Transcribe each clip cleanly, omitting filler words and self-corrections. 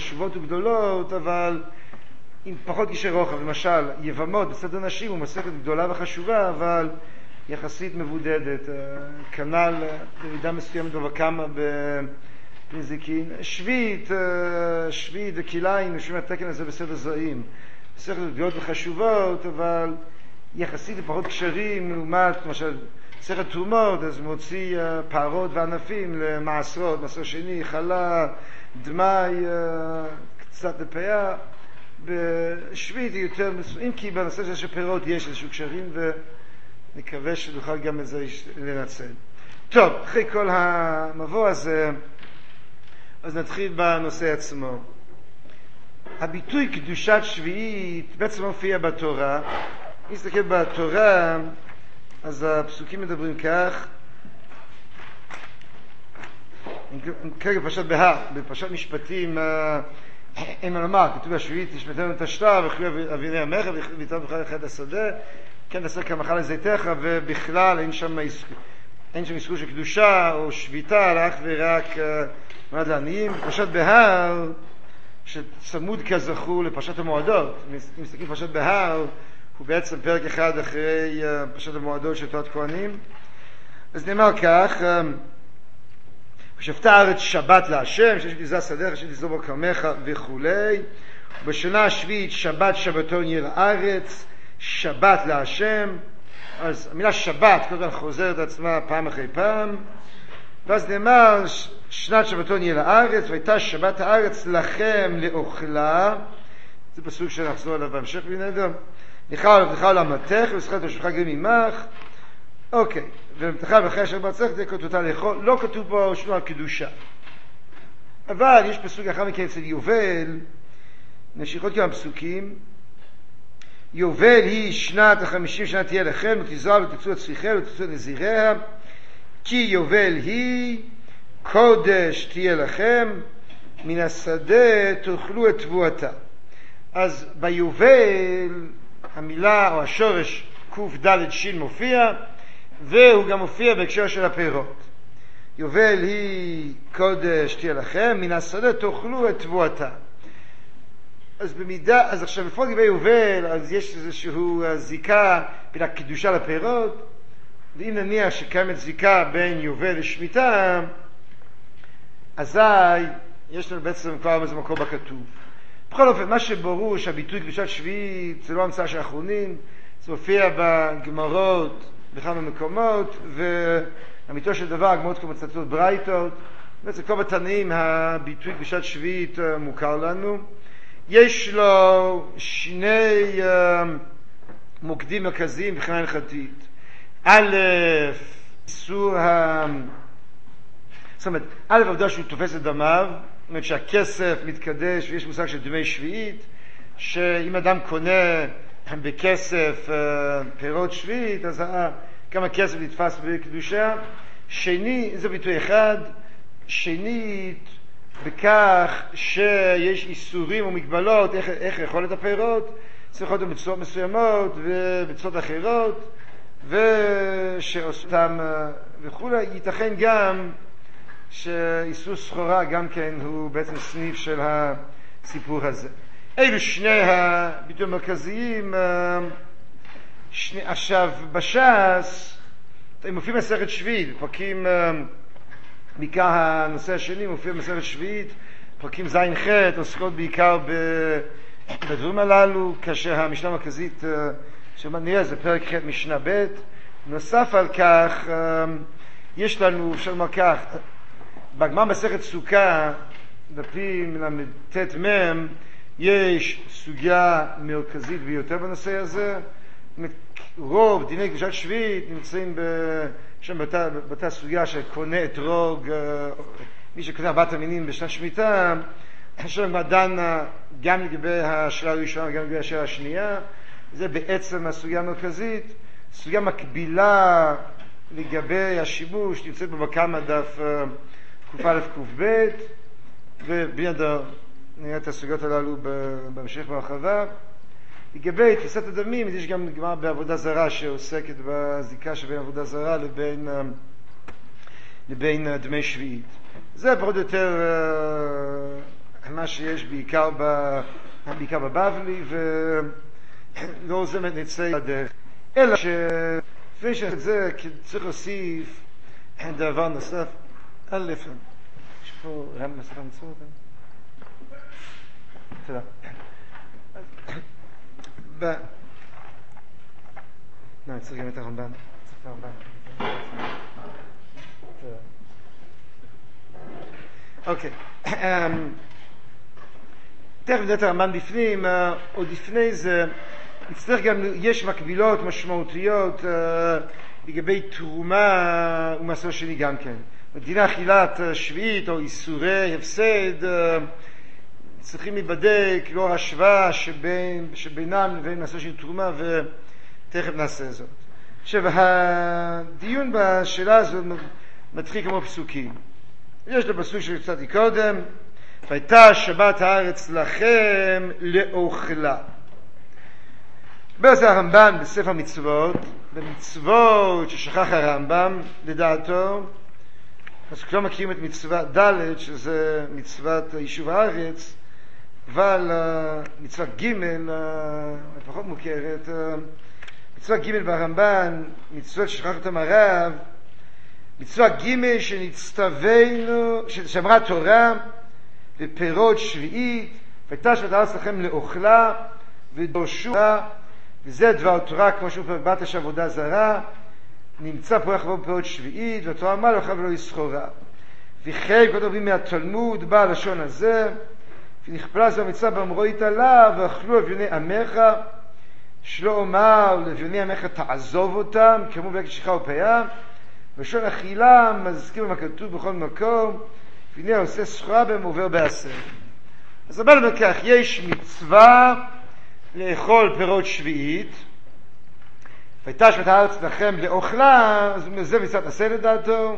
חשובות וגדולות, אבל עם פחות קשרי רוחב. למשל, יבמות בסדר נשים הוא מסכת גדולה וחשובה, אבל יחסית מבודדת. כנ"ל במידה מסוימת ובכמה בנזיקין. שביעית וכיליים, משום התקן הזה בסדר זרעים. מסכת גדולות וחשובות, אבל יחסית לפחות קשרים, לעומת למשל מסכת תרומות, אז מוציא פערות וענפים למעשרות, מעשר שני, חלה, דמי, קצת לפיה. בשביעית היא יותר מסוים, כי בנושא של פירות יש איזשהו קשרים, ונקווה שנוכל גם את זה לנצל. טוב, אחרי כל המבוא הזה, אז נתחיל בנושא עצמו. הביטוי קדושת שביעית בעצם מופיע בתורה. אם נסתכל בתורה, אז הפסוקים מדברים כך, כרגע פרשת בהר, בפרשת משפטים, אין מה לומר, כתוב השביעית תשמטנו את השטר וכו' אביני המלך ויתן בך אחד השדה, כן תעשה כמחל לזיתך, ובכלל אין שם איסור של קדושה או שביתה, רק ורק מועד לעניים. פרשת בהר שצמוד כזכור לפרשת המועדות, אם מסתכלים פרשת בהר הוא בעצם פרק אחד אחרי פרשת המועדות של תורת כהנים. אז נאמר כך, ושפטה הארץ שבת להשם, שיש תזרע שדך, שיש תזרע בו כרמך וכולי. בשנה השביעית שבת שבתון יהיה לארץ, שבת להשם. אז המילה שבת כל כך חוזרת עצמה פעם אחרי פעם. ואז נאמר שנת שבתון יהיה לארץ, והייתה שבת הארץ לכם לאוכלה. זה פסוק שנחזור עליו בהמשך בנדר. ניחר לבטחה ולמתך ושכרת ושולחה גם ממך. אוקיי, ולמתחה ואחרי אשר בצלך תהיה כתותה לאכול. לא כתוב פה שום על קדושה, אבל יש פסוק אחר מכן אצל יובל. נמשיך עוד כמה פסוקים. יובל היא שנת ה-50 שנה תהיה לכם, ותזרע ותצאו את צריכה ותצאו את נזיריה, כי יובל היא קודש תהיה לכם, מן השדה תאכלו את תבואתה. אז ביובל המילה או השורש קד שין מופיע, והוא גם מופיע בהקשר של הפירות. יובל היא קודש תהיה לכם, מן השדה תאכלו את תבואתה. אז עכשיו לפחות לגבי יובל, אז יש איזשהו זיקה בין הקדושה לפירות, ואם נניח שקיימת זיקה בין יובל לשמיטה, אזי יש לנו בעצם כבר איזה מקום בכתוב. בכל אופן, מה שברור שהביטוי קדושת שביעית זה לא המצאה של האחרונים, זה מופיע בגמרות בכמה מקומות, והאמיתו של דבר הגמרות כמו מצטטות ברייתות, בעצם כבר בתנאים הביטוי קדושת שביעית מוכר לנו. יש לו שני מוקדים מרכזיים מבחינה הלכתית. א', איסור זאת אומרת, העובדה שהוא תופס את דמיו, זאת אומרת שהכסף מתקדש, ויש מושג של דמי שביעית, שאם אדם קונה בכסף פירות שביעית, אז כמה כסף נתפס בקדושה. שני, זה ביטוי אחד. שנית, בכך שיש איסורים ומגבלות איך לאכול את הפירות, צריך להיות במצוות מסוימות ובמצוות אחרות, ושעושים וכו'. ייתכן גם שאיסור סחורה גם כן הוא בעצם סניף של הסיפור הזה. אלו שני הביטויים המרכזיים. עכשיו בש"ס הם מופיעים מסכת שביעית, פרקים בעיקר הנושא השני מופיע במסכת שביעית, פרקים זין ח' עוסקות בעיקר בדברים הללו, כאשר המשנה המרכזית שנראה זה פרק ח' משנה ב'. נוסף על כך יש לנו, אפשר לומר כך, בגמרא מסכת סוכה דפים ל"ט מ' יש סוגיה מרכזית ביותר בנושא הזה. רוב דיני קדושת שביעית נמצאים שם באותה סוגיה שקונה אתרוג, מי שקונה ארבעת המינים בשנת שמיטה, שם דנה גם לגבי השאלה הראשונה וגם לגבי השאלה השנייה. זה בעצם הסוגיה המרכזית. סוגיה מקבילה לגבי השימוש נמצאת בכמה דף ק"א ק"ב, ובינדר נראה את הסוגיות הללו בהמשך בהרחבה. לגבי תפיסת הדמים, יש גם גמרא בעבודה זרה שעוסקת בזיקה שבין עבודה זרה לבין דמי שביעית. זה פחות או יותר מה מה שיש בעיקר בבבלי, ולא זה נצא לדרך. אלא לפני שאת זה צריך להוסיף דבר נוסף. א', יש פה רם בספר מצוות? תודה. אני צריך גם את הרמב"ן. אוקיי. תכף נדע את הרמב"ן בפנים, עוד לפני זה נצטרך גם, יש מקבילות משמעותיות לגבי תרומה ומעשר שני גם כן. בדיני אכילת שביעית או איסורי הפסד צריכים להיבדק לא השוואה שבינם לבין מעשר שני תרומה, ותכף נעשה זאת. עכשיו, הדיון בשאלה הזאת מתחיל כמו פסוקים. יש לפסוק שקצתי קודם, והייתה שבת הארץ לכם לאוכלה. בזה הרמב"ן בספר מצוות, במצוות ששכח הרמב"ם לדעתו, אז כולם מכירים את מצווה ד' שזה מצוות יישוב הארץ, אבל מצווה ג' פחות מוכרת, מצווה ג' ברמב"ן, מצוות ששכח אותם הרב, מצווה ג' שנצטווינו, שאמרה תורה ופירות שביעית, והייתה שבת הארץ לכם לאוכלה ודורשו, וזה דבר תורה כמו שהוא פרק יש עבודה זרה, נמצא פה יחבור פירות שביעית, והתורה אמרה לך ולא יסחורה. וכן כל רבים מהתלמוד בא הלשון הזה, ונכפלה זו המצווה באמרית עליו, ואכלו אביוני עמך, שלא אומר לאביוני עמך תעזוב אותם, כמו בקש שכחה ופיה, ושון אכילה מזכיר מה כתוב בכל מקום, והנה עושה סחורה בהם עובר בעשר. אז הבא לכך, יש מצווה לאכול פירות שביעית, והייתה שבת הארץ לכם לאוכלה, אז זה מצוות עשה לדעתו.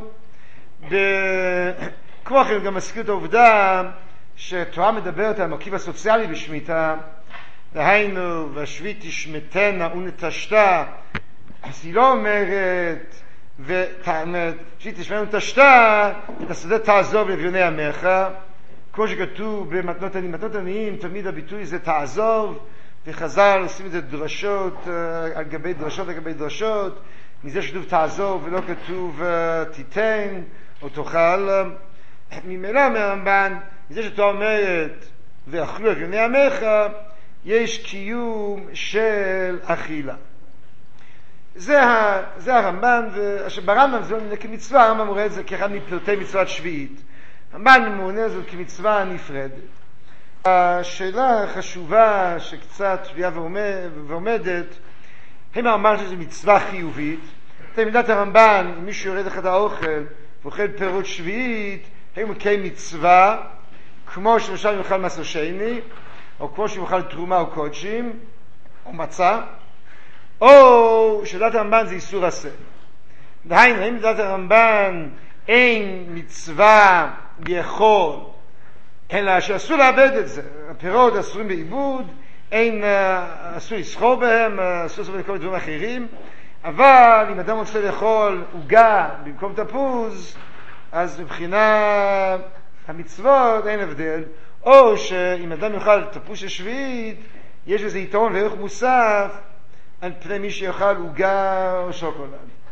כמו כן גם מזכיר את העובדה שהתורה מדברת על המרכיב הסוציאלי בשמיטה, דהיינו והשביעית תשמטנה ונטשתה, אז היא לא אומרת שהיא תשמטנה ונטשתה את השדה תעזוב לאביוני עמך, כמו שכתוב במתנות עניים. מתנות עניים תמיד הביטוי זה תעזוב, וחז"ל עושים את זה דרשות על גבי דרשות על גבי דרשות, מזה שכתוב תעזוב ולא כתוב תיתן או תאכל. ממילא מהרמב"ן, מזה שהתורה אומרת ואכלו אביוני עמך, יש קיום של אכילה. זה הרמב"ן, ברמב"ם זה לא נראה כמצווה, הרמב"ם רואה את זה כאחד מפרטי מצוות שביעית. הרמב"ן מונה זאת כמצווה נפרדת. השאלה החשובה שקצת תביעה ועומדת, האם הרמב"ן שזה מצווה חיובית? תמידת הרמב"ן, אם מישהו יורד אחד האוכל ואוכל פירות שביעית, האם הוא קיים מצווה, כמו שלמשל יאכל מעשר שני, או כמו שיאכל תרומה או קודשים, או מצה, או שדעת הרמב"ן זה איסור עשה. דהיינו, האם דעת הרמב"ן אין מצווה לאכול, אלא שאסור לאבד את זה. הפירות אסורים בעיבוד, אסור לסחור בהם, אסור לסחור בכל דברים אחרים, אבל אם אדם רוצה לאכול עוגה במקום תפוז, אז מבחינה המצוות אין הבדל, או שאם אדם יאכל תפוז של שביעית, יש איזה יתרון וערך מוסף על פני מי שיאכל עוגה או שוקולד.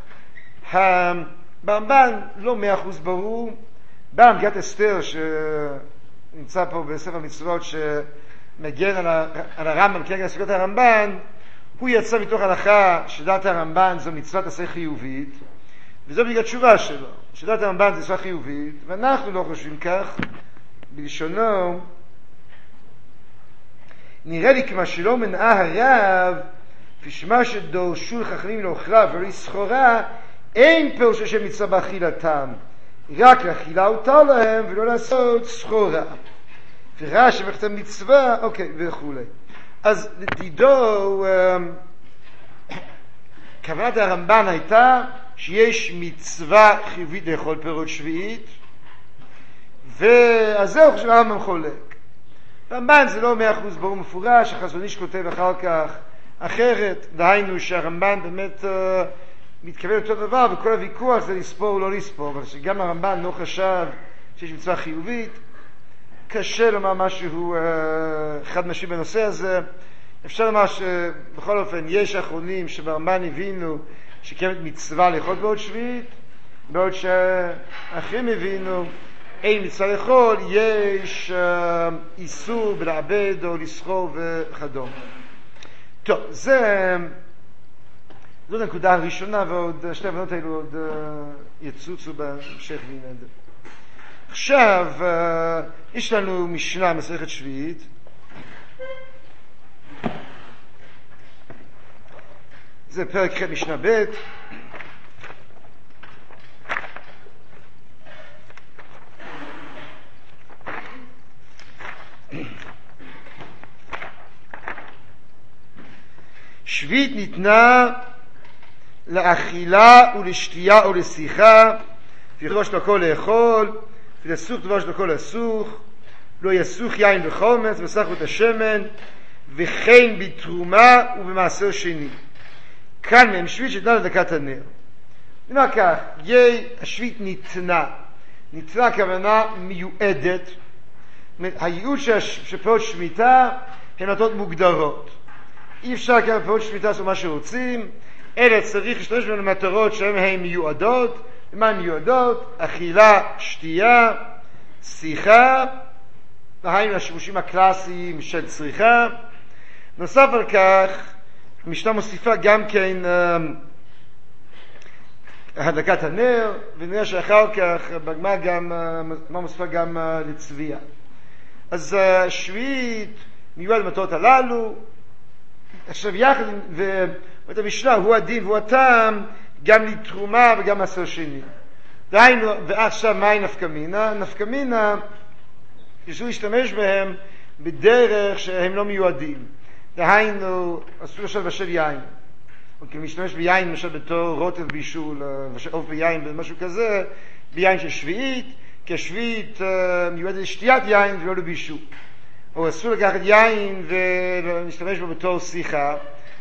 ברמב"ן לא 100% ברור, במגילת אסתר שנמצא פה בספר המצוות שמגן על הרמב"ם כנגד סוגיות הרמב"ן, הוא יצא מתוך הלכה שדעת הרמב"ן זו מצוות עשה חיובית, וזו בגלל תשובה שלו, שדעת הרמב"ן זו מצווה חיובית, ואנחנו לא חושבים כך. בלשונו נראה לי כמה שלא מנעה הרב כשמה שדורשו לחכמים לאוכלה ולא סחורה, אין פירושו של מצווה באכילתם, רק לאכילה הותר להם ולא לעשות סחורה. ורש"י בכתב מצווה, אוקיי, וכו'. אז לדידו, כוונת הרמב"ן הייתה שיש מצווה חיובית לאכול פירות שביעית, ואז זהו שהרמב"ם חולק. הרמב"ן זה לא 100% ברור מפורש, החזון איש כותב אחר כך אחרת, דהיינו שהרמב"ן באמת מתכוון אותו דבר, וכל הוויכוח זה לספור או לא לספור, אבל שגם הרמב"ן לא חשב שיש מצווה חיובית. קשה לומר משהו חד משמעי בנושא הזה. אפשר לומר שבכל אופן יש אחרונים שברמב"ן הבינו שקיימת מצווה לאכול בעוד שביעית, בעוד שאחרים הבינו אין מצווה לאכול, יש איסור בלעבד או לסחור וכדומה. טוב, זאת הנקודה הראשונה, ועוד שתי הבנות האלו עוד יצוצו בהמשך וינד. עכשיו, יש לנו משנה מסכת שביעית. זה פרק ח' משנה ב'. שביעית ניתנה לאכילה ולשתייה ולשיחה, דבר שלו הכל לאכול, ולסוך דבר שלו הכל לסוך, לא יסוך יין וחומץ, וסחו את השמן, וכן בתרומה ובמעשר שני. כאן מהם שביעית שניתנה לדקת הנר. נאמר כך, השביעית ניתנה. ניתנה הכוונה מיועדת. הייעוד של פירות שמיטה הן נתות מוגדרות. אי אפשר כאן פירות שמיטה לעשות מה שרוצים, אלא צריך להשתמש בהם למטרות שהן מיועדות. למה הן מיועדות? אכילה, שתייה, שיחה, היינו השימושים הקלאסיים של צריכה. נוסף על כך, המשנה מוסיפה גם כן הדלקת הנר, ונראה שאחר כך בגמרא גם מוסיפה גם לצביעה. אז שביעית מיועד למטרות הללו. עכשיו יחד, ואת המשנה הוא הדין והוא הטעם גם לתרומה וגם מעשר שני. דהיינו, ועכשיו מהי נפקא מינה? נפקא מינה, כשהוא ישתמש בהם בדרך שהם לא מיועדים. דהיינו, אסור עכשיו לבשל יין. או כי משתמש ביין, למשל בתור רוטב בישול, עוף ביין ומשהו כזה, ביין של שביעית, כי השביעית מיועדת לשתיית יין ולא לבישול. או אסור לקחת יין ולהשתמש בו בתור שיחה,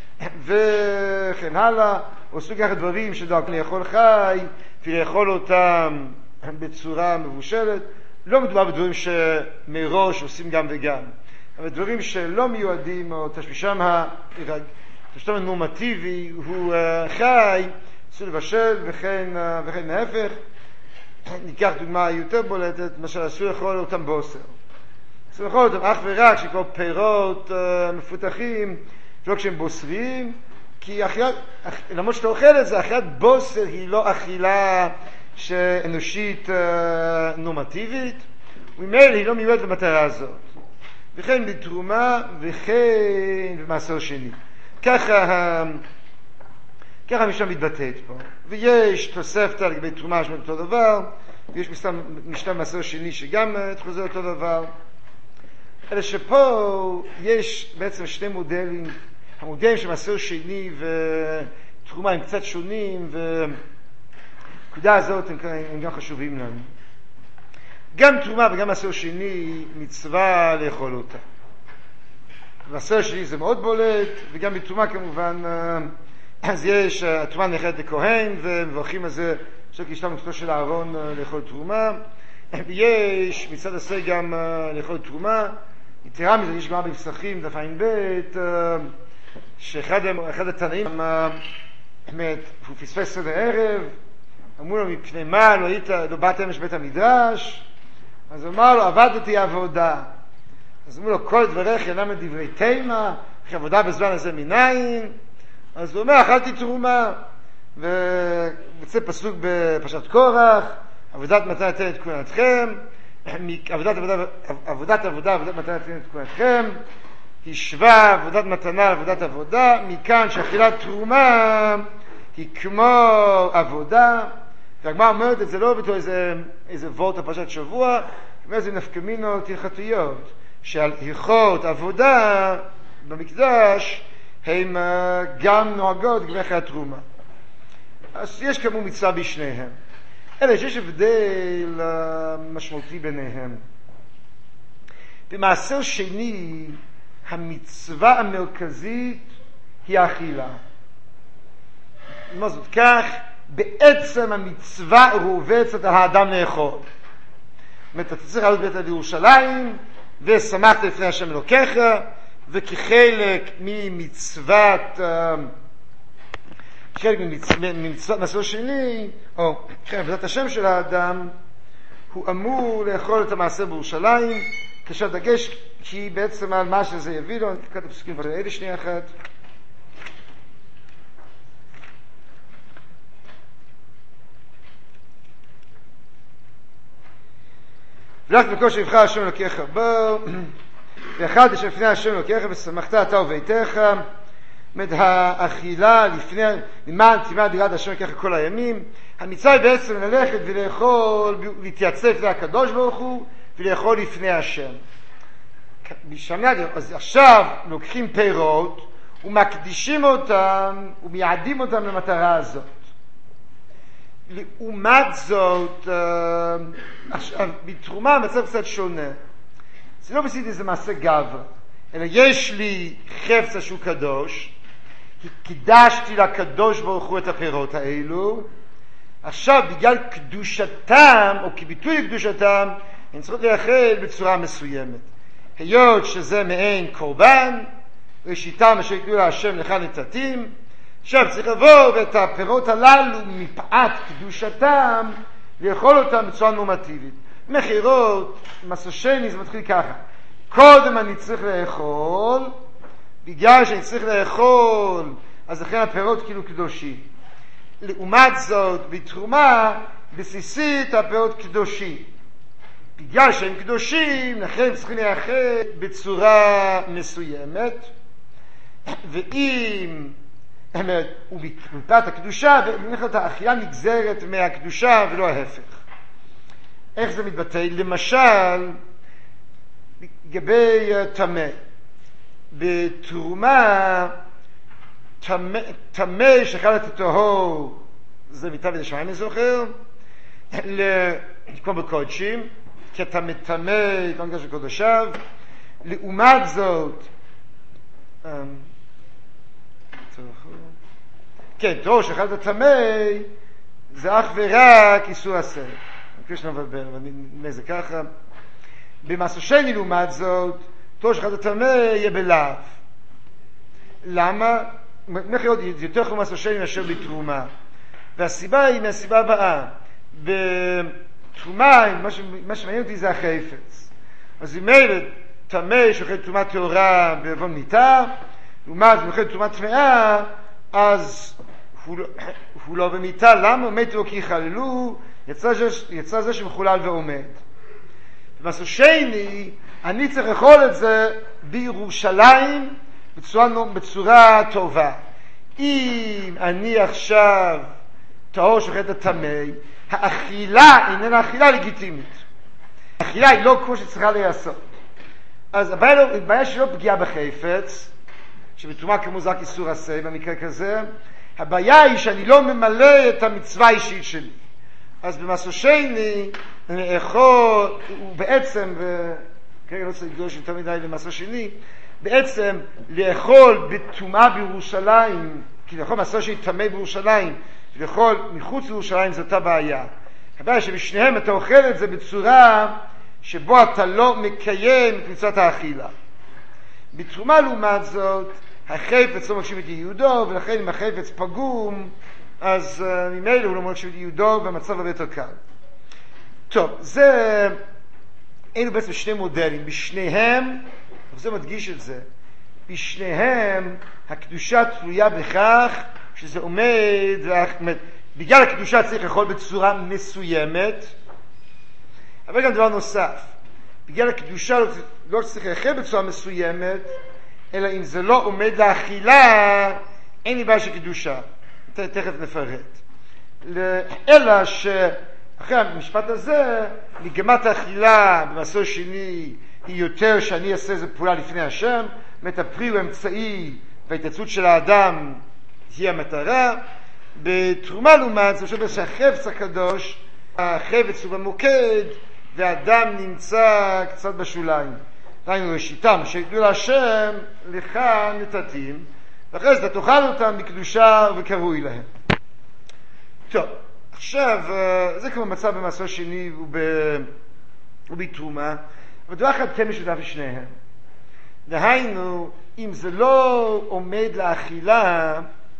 וכן הלאה. או אסור לקחת דברים שדואגים לאכול חי, ולאכול אותם בצורה מבושלת. לא מדובר בדברים שמראש עושים גם וגם. אבל דברים שלא מיועדים, או תשמישם הנורמטיבי הוא חי, אסור לבשל, וכן להפך. ניקח דוגמה יותר בולטת, למשל אסור לאכול אותם בוסר. אסור לאכול אותם אך ורק שכל פירות מפותחים, לא כשהם בוסריים, כי למרות שאתה אוכל את זה, אכילת בוסר היא לא אכילה אנושית נורמטיבית, וממילא היא לא מיועדת למטרה הזאת. וכן בתרומה וכן במעשר שני. ככה המשנה מתבטאת פה. ויש תוספתא לגבי תרומה שאומרת אותו דבר, ויש משנה במעשר שני שגם חוזר אותו דבר. אלא שפה יש בעצם שני מודלים. המודלים של מעשר שני ותרומה הם קצת שונים, והנקודה הזאת הם גם חשובים לנו. גם תרומה וגם מעשר שני מצווה לאכול אותה. מעשר שני זה מאוד בולט, וגם בתרומה כמובן, אז יש, התרומה נאכלת לכהן, ומברכים על זה כשלנו מצוותו של אהרון לאכול תרומה. ויש מצד עשה גם לאכול תרומה. יתרה מזה, יש גמרא בפסחים, דף ע"ב, שאחד התנאים, הוא פספס סדר ערב, אמרו לו, מפני מה לא באת אמש בית המדרש? אז הוא אמר לו, עבדתי עבודה. אז אמרו לו, כל דבריך אינם מדברי תימה, כי עבודה בזמן הזה מניין. אז הוא אומר, אכלתי תרומה. ויוצא פסוק בפרשת קורח, עבודת מתנה נתן את כהונתכם, עבודת מתנה נתן את כהונתכם, השווה עבודת מתנה לעבודת עבודה, מכאן שאכילת תרומה היא כמו עבודה. והגמרא אומרת את זה לא בתור איזה וורט הפרשת שבוע, כמו איזה נפקא מינות הלכתיות, שהלכות עבודה במקדש הן גם נוהגות לגבי אכילת תרומה. אז יש כמו מצווה בשניהם. אלא שיש הבדל משמעותי ביניהם. במעשר שני, המצווה המרכזית היא האכילה. מה זאת כך? בעצם המצווה רובצת על האדם לאכול. אתה צריך לעלות בית בירושלים, ושמחת לפני השם אלוקיך, וכחלק ממצוות, מסלול שני, או בעזרת השם של האדם, הוא אמור לאכול את המעשה בירושלים, כשהדגש כי בעצם על מה שזה יביא לו, אני אקרא את הפסוקים האלה שנייה אחת. ולך בכל שיבחר השם אלוקיך בו, ואחד אשר לפני השם אלוקיך ושמחת אתה וביתך, האכילה לפני, למען תימא דירת השם אלוקיך כל הימים, המצווה היא בעצם ללכת ולאכול, להתייצב לפני הקדוש ברוך הוא, ולאכול לפני השם. אז עכשיו לוקחים פירות, ומקדישים אותם, ומייעדים אותם למטרה הזאת. לעומת זאת, עכשיו, בתרומה המצב קצת שונה. זה לא בסדר איזה מעשה גברה, אלא יש לי חפץ שהוא קדוש, קידשתי לקדוש ברוך הוא את הפירות האלו, עכשיו בגלל קדושתם, או כביטוי לקדושתם, הם צריכות לאכל בצורה מסוימת. היות שזה מעין קורבן, ראשיתם אשר יקראו להשם לך נתתים, עכשיו צריך לבוא ואת הפירות הללו מפאת קדושתם לאכול אותם בצורה נורמטיבית. מחירות, מסע שני, זה מתחיל ככה. קודם אני צריך לאכול, בגלל שאני צריך לאכול, אז לכן הפירות כאילו קדושים. לעומת זאת, בתרומה, בסיסית הפירות קדושים. בגלל שהם קדושים, לכן הם צריכים לאכול בצורה מסוימת, ואם ומפאת הקדושה, האכילה נגזרת מהקדושה ולא ההפך. איך זה מתבטא? למשל, לגבי טמא. בתרומה, טמא שאכל את הטהור, זה מיטה ודשמיים אני זוכר, כמו בקודשים, כי אתה מטמא את הנגש הקודשיו. לעומת זאת, כן, טהור שאכל את הטמא, זה אך ורק איסור עשה. כפי שנבבר, אבל נדמה זה ככה. במעשה שני לעומת זאת, טהור שאכל את הטמא יהיה בלאו. למה? מחירות יותר חום מעשה שני מאשר בתרומה. והסיבה היא מהסיבה הבאה. בתרומה, מה שמעניין אותי זה החפץ. אז אם אלה טמא שאוכל תרומה טהורה בעוון מיתה, לעומת אם אוכל תרומה טמאה, אז הוא לא במיתה. למה? מתו כי חללו, יצא זה שמחולל ועומד. במעשה שני, אני צריך לאכול את זה בירושלים בצורה טובה. אם אני עכשיו טהור שאוכל את הטמא, האכילה איננה אכילה לגיטימית. האכילה היא לא כמו שצריכה להיעשות. אז הבעיה שלא פגיעה בחפץ, שבתרומה כמוזק איסור עשה במקרה כזה, הבעיה היא שאני לא ממלא את המצווה האישית שלי. אז במעשה שני, אני יכול, ובעצם, וכרגע לא צריך לגדוש יותר מדי למעשה שני, בעצם לאכול בטומאה בירושלים, כי לאכול מעשה שני טמא בירושלים, ולאכול מחוץ לירושלים זו אותה בעיה. הבעיה שבשניהם אתה אוכל את זה בצורה שבו אתה לא מקיים את מצוות האכילה. בתרומה לעומת זאת, החפץ לא מקשיב את ייעודו, ולכן אם החפץ פגום, אז ממילא הוא לא מקשיב את ייעודו, והמצב הרבה יותר קל. טוב, אלו בעצם שני מודלים. בשניהם, וזה מדגיש את זה, בשניהם הקדושה תלויה בכך שזה עומד, בגלל הקדושה צריך לאכול בצורה מסוימת, אבל גם דבר נוסף, בגלל הקדושה לא צריך לאכול בצורה מסוימת, אלא אם זה לא עומד לאכילה, אין לי בעיה של קדושה. תכף נפרט. אלא שאחרי המשפט הזה, מגמת האכילה במעשה שני היא יותר שאני אעשה איזו פעולה לפני השם, הפרי הוא אמצעי וההתייצבות של האדם היא המטרה. בתרומה לעומת זה חושב שהחפץ הקדוש, החפץ הוא במוקד והאדם נמצא קצת בשוליים. ראינו ראשיתם שיקראו להשם לך נתתים, ואחרי זה תאכל אותם בקדושה וקרוי להם. טוב, עכשיו זה כמו מצב במעשה שני ובתרומה, אבל דבר אחד כן משותף לשניהם. דהיינו, אם זה לא עומד לאכילה,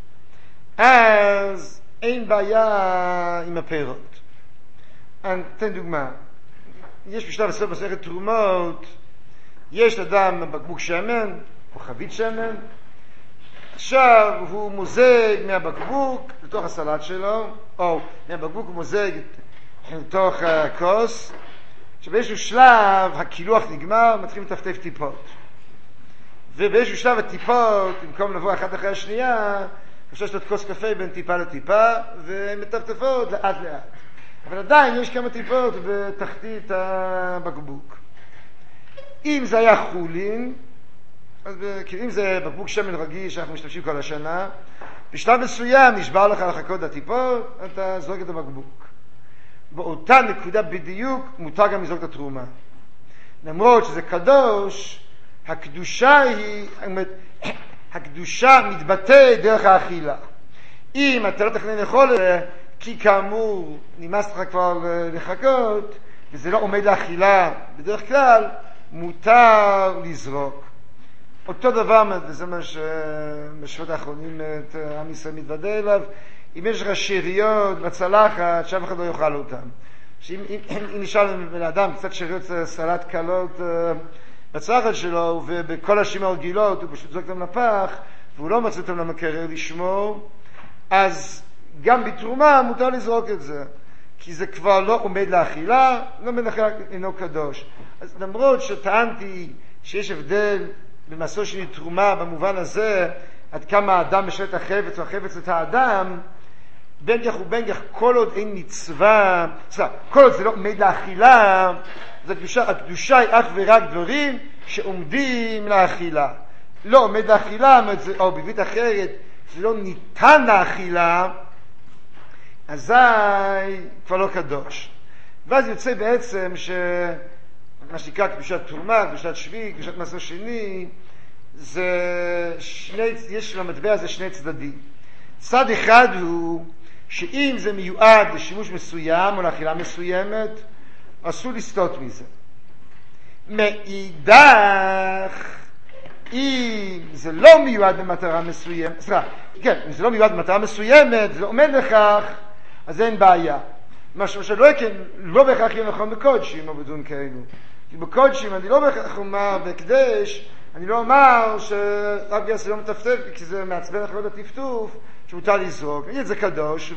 אז אין בעיה עם הפירות. אני אתן דוגמה. יש בשלב הסוף מסכת תרומות, יש לאדם בקבוק שמן, או חבית שמן, עכשיו הוא מוזג מהבקבוק לתוך הסלט שלו, או מהבקבוק הוא מוזג לתוך הכוס, שבאיזשהו שלב הקילוח נגמר, מתחילים לטפטף טיפות. ובאיזשהו שלב הטיפות, במקום לבוא אחת אחרי השנייה, אפשר לשתות כוס קפה בין טיפה לטיפה, ומטפטפות לאט לאט. אבל עדיין יש כמה טיפות בתחתית הבקבוק. אם זה היה חולין, אז אם זה בקבוק שמן רגיל שאנחנו משתמשים כל השנה, בשלב מסוים נשבר לך לחכות הטיפות, אתה זורק את הבקבוק. באותה נקודה בדיוק מותר גם לזרוק את התרומה. למרות שזה קדוש, הקדושה מתבטא דרך האכילה. אם אתה לא תכנן לאכול את זה, כי כאמור נמאס לך כבר לחכות, וזה לא עומד לאכילה בדרך כלל, מותר לזרוק. אותו דבר, וזה מה שבשבועות האחרונים עם ישראל מתוודא אליו, אם יש לך שאריות בצלחת, שאף אחד לא יאכל אותם. אם נשאל לאדם קצת שאריות סלט קלות בצלחת שלו, ובכל השנים הרגילות הוא פשוט זורק אותם לפח, והוא לא מצא אותם למקרר לשמור, אז גם בתרומה מותר לזרוק את זה. כי זה כבר לא עומד לאכילה, לא עומד לאכילה אינו קדוש. אז למרות שטענתי שיש הבדל במסור שלי תרומה במובן הזה, עד כמה האדם משל את החפץ או החפץ את האדם, בין כך ובין כך כל עוד אין מצווה, כל עוד זה לא עומד לאכילה, אז הקדושה היא אך ורק דברים שעומדים לאכילה. לא עומד לאכילה, או בביט אחרת, זה לא ניתן לאכילה, אזי כבר לא קדוש. ואז יוצא בעצם מה שנקרא קדושת תרומה, קדושת שביעית, קדושת מסור שני, יש למטבע הזה שני צדדים. צד אחד הוא שאם זה מיועד לשימוש מסוים או לאכילה מסוימת, אסור לסטות מזה. מאידך, אם זה לא מיועד למטרה מסוימת, אם זה לא מיועד למטרה מסוימת, זה עומד לכך, אז אין בעיה. מה שלא בהכרח יהיה נכון בקודשים או בדון כאלו. כי בקודשים אני לא בהכרח אומר בהקדש, אני לא אומר שרב גרסי לא מטפטף, כי זה מעצבן אחרות הטפטוף, שמותר לזרוק. נגיד זה קדוש,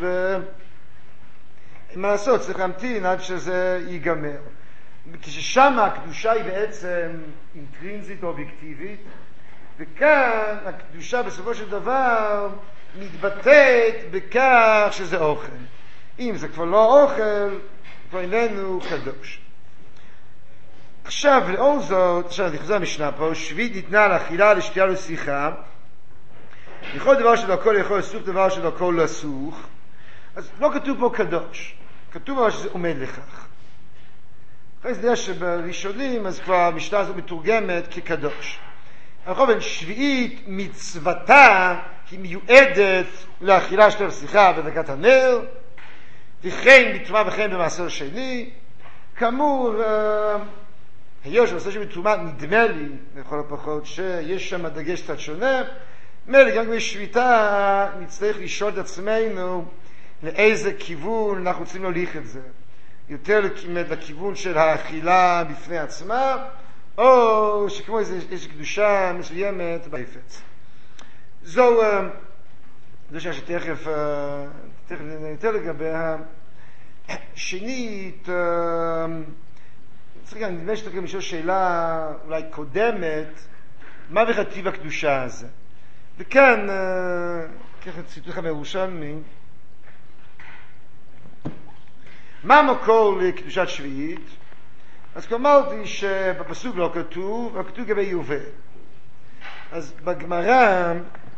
ומה לעשות, צריך להמתין עד שזה ייגמר. כששם הקדושה היא בעצם אינטרינזית או אובייקטיבית, וכאן הקדושה בסופו של דבר מתבטאת בכך שזה אוכל. אם זה כבר לא אוכל, כבר איננו קדוש. עכשיו, לאור זאת, עכשיו אני חוזר המשנה פה, שביעית ניתנה לאכילה, לשתייה, לשיחה. לכל דבר שלא הכל יכול לסוך, דבר שלא הכל לסוך. אז לא כתוב פה קדוש. כתוב אבל שזה עומד לכך. אחרי זה יודע שבראשונים, אז כבר המשנה הזאת מתורגמת כקדוש. אבל שביעית מצוותה היא מיועדת לאכילה, שתייה, לשיחה בדקת הנר, וכן בתרומה וכן במעשר שני. כאמור, היות שבעשר שני בתרומה נדמה לי, לכל הפחות, שיש שם דגש קצת שונה, מילא גם בשביתה נצטרך לשאול את עצמנו לאיזה כיוון אנחנו רוצים להוליך את זה. יותר לכיוון של האכילה בפני עצמה, או שכמו איזו קדושה מסוימת בחפץ. זו קדושה שתכף יותר לגביה. שנית, נדמה שצריך גם לשאול שאלה אולי קודמת, מה בכתיב הקדושה הזה? וכאן, ככה ציטוט לך מירושלמי, מה המקור לקדושת שביעית? אז אמרתי שבפסוק לא כתוב, אבל כתוב לגבי יובל. אז בגמרא,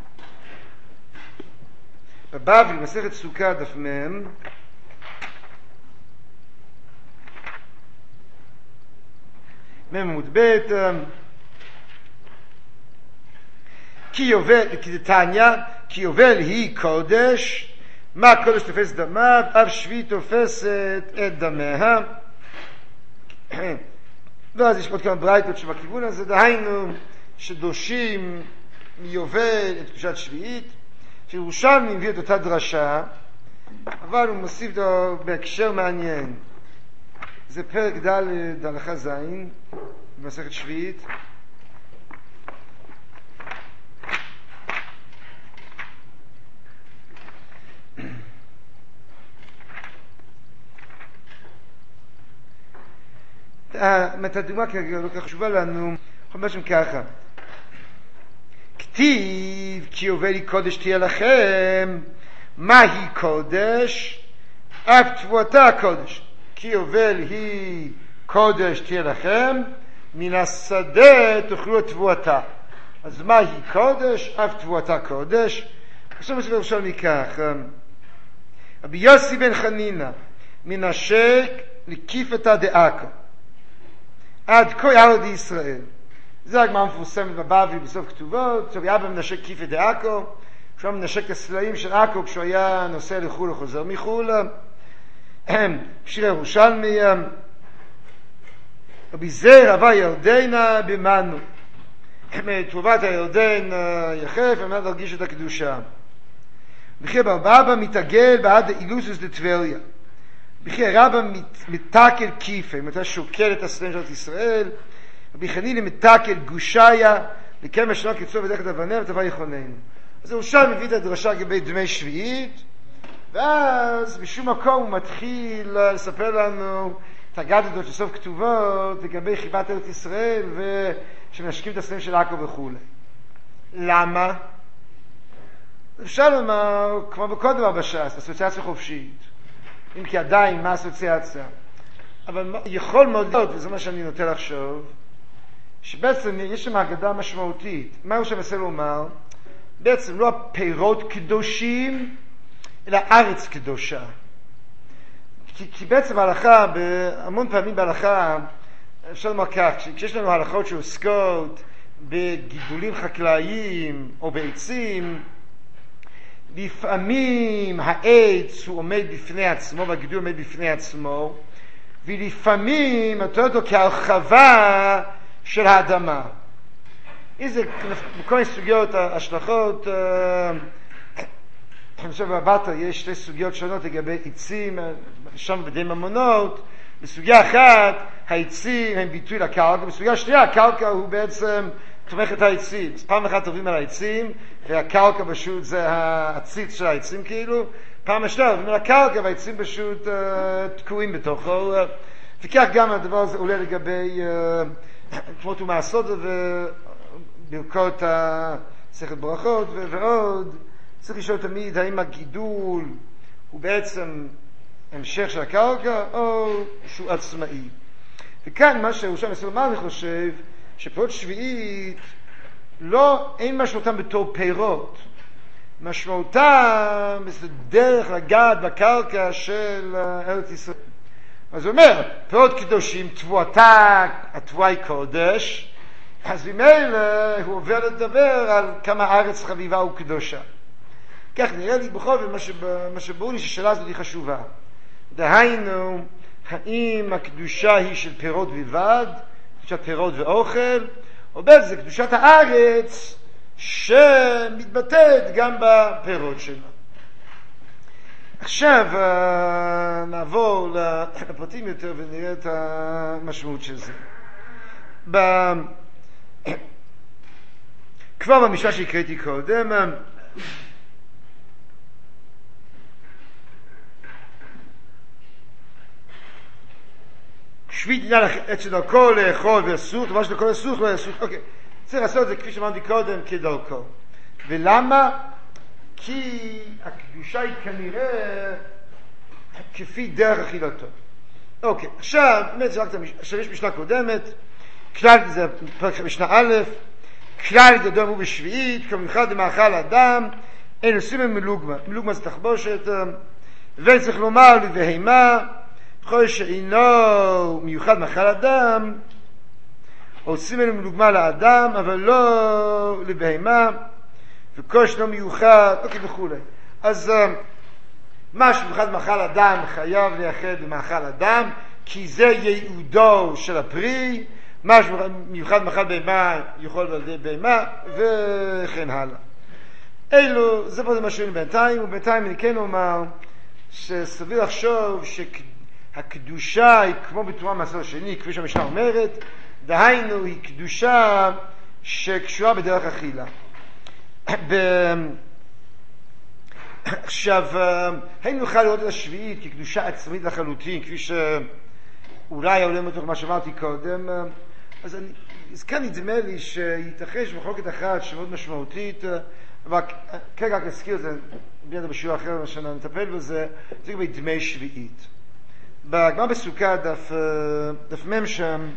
בבבלי, מסכת סוכה דף מ', עמוד ב', כי יובל, כדתניא, כי יובל היא קודש, מה קודש תופס דמיו, אף שביעית תופסת את דמיה. ואז יש עוד כמה ברייתות שבכיוון הזה, דהיינו שדורשים מיובל את קדושת שביעית, שירושלמי מביא את אותה דרשה, אבל הוא מוסיף לו בהקשר מעניין. זה פרק ד' הלכה ז' במסכת שביעית. את הדוגמה כרגע לא כך חשובה לנו, אומר שם ככה, כתיב כי יובל היא קודש תהיה לכם, מהי קודש? אף תבואתה קודש. כי יובל היא קודש תהיה לכם, מן השדה תאכלו את תבואתה. אז מהי קודש? אף תבואתה קודש. עכשיו מסביר ירושלמי כך, רבי יוסי בן חנינא מנשק לקיפתא דעכו עד כה יעלו דישראל. זה הגמרא מפורסמת בבבלי בסוף כתובות. רבי אבא מנשק קיפתא דעכו, שהוא מנשק את הסלעים של עכו כשהוא היה נוסע לחו"ל וחוזר מחו"ל. שיר ירושלמי, רבי זר עבר ירדנה במנו, תרובת הירדן יחף על מנת להרגיש את הקדושה. בכי רבא מתעגל בעד אילוסוס דטבריה. בכי רבא מתקל קיפה, מתי שוקל את הסלעים של ישראל. רבי חנינא מתקל גושיה, וכמה שנה קצור ודרך אבנר ותבוא יכוננו. אז ירושלמי מביא את הדרשה לגבי דמי שביעית, ואז בשום מקום הוא מתחיל לספר לנו את האגדות של סוף כתובות לגבי חיבת ארץ ישראל ושמנשקים את הסלעים של עכו וכו'. למה? אפשר לומר, כמו בקודם בש"ס, אסוציאציה חופשית. אם כי עדיין, מה אסוציאציה? אבל יכול מאוד להיות, וזה מה שאני נוטה לחשוב, שבעצם יש שם אגדה משמעותית. מה הוא שמנסה לומר? בעצם לא הפירות קדושים, אלא ארץ קדושה. כי בעצם ההלכה, המון פעמים בהלכה, אפשר לומר כך, כשיש לנו הלכות שעוסקות בגידולים חקלאיים או בעצים, לפעמים העץ הוא עומד בפני עצמו והגידול עומד בפני עצמו, ולפעמים אתה רואה אותו כהרחבה של האדמה. איזה כל מיני סוגיות, השלכות, אני חושב בבטר יש שתי סוגיות שונות לגבי עצים, שם בדי ממונות. בסוגיה אחת העצים הם ביטוי לקרקע, בסוגיה שנייה הקרקע הוא בעצם תומך את העצים. אז פעם אחת עוברים על העצים והקרקע פשוט זה העציץ של העצים כאילו, פעם השנייה עוברים על הקרקע והעצים פשוט תקועים בתוכו. וכך גם הדבר הזה עולה לגבי תמות ומעשות וברכות מסכת ברכות ועוד. צריך לשאול תמיד האם הגידול הוא בעצם המשך של הקרקע או שהוא עצמאי. וכאן מה שירושלמי מנסה לומר, אני חושב שפירות שביעית אין משמעותם בתור פירות, משמעותם זה דרך לגעת בקרקע של ארץ ישראל. אז הוא אומר, פירות קדושים, התבואה היא קודש, אז ממילא הוא עובר לדבר על כמה הארץ חביבה וקדושה. כך נראה לי בכל זאת מה שברור לי ששאלה הזאת היא חשובה. דהיינו, האם הקדושה היא של פירות בלבד, קדושת פירות ואוכל, או בעצם זה קדושת הארץ שמתבטאת גם בפירות שלה. עכשיו נעבור לפרטים יותר ונראה את המשמעות של זה. כבר במשנה שהקראתי קודם, שביעית עניין אצל דרכו לאכול ואסור, דבר שלכל אסור לא אסור. אוקיי, צריך לעשות את זה כפי שאמרתי קודם כדרכו. ולמה? כי הקדושה היא כנראה כפי דרך אכילתו. אוקיי, עכשיו יש משנה קודמת, כלל זה פרק משנה א', כלל גדול הוא בשביעית, כמיוחד למאכל אדם, אין עושים עם מלוגמה. מלוגמה זה תחבושת, וצריך לומר לבהמה, כל שאינו מיוחד מאכל אדם, עושים ממנו מלוגמה לאדם, אבל לא לבהמה, וכל שאינו מיוחד, אוקיי וכו'. אז מה שמיוחד מאכל אדם חייב לייחד במאכל אדם, כי זה ייעודו של הפרי, משהו מיוחד מאכל בהמה יכול על ידי בהמה, וכן הלאה. אלו, זה פה זה מה שאומרים בינתיים, ובינתיים אני כן אומר שסביר לחשוב שהקדושה היא כמו בתורה מעשר שני, כפי שהמשנה אומרת, דהיינו היא קדושה שקשורה בדרך אכילה. עכשיו, היינו נוכל לראות את השביעית כקדושה עצמית לחלוטין, כפי שאולי עולם אותו מה שאמרתי קודם, אז כאן נדמה לי שיתרחש מחלוקת אחת שמאוד משמעותית, אבל כרגע רק אזכיר את זה, ביד בשיעור אחר השנה נטפל בזה, זה לגבי דמי שביעית. בגמרא בסוכה דף מ' שם,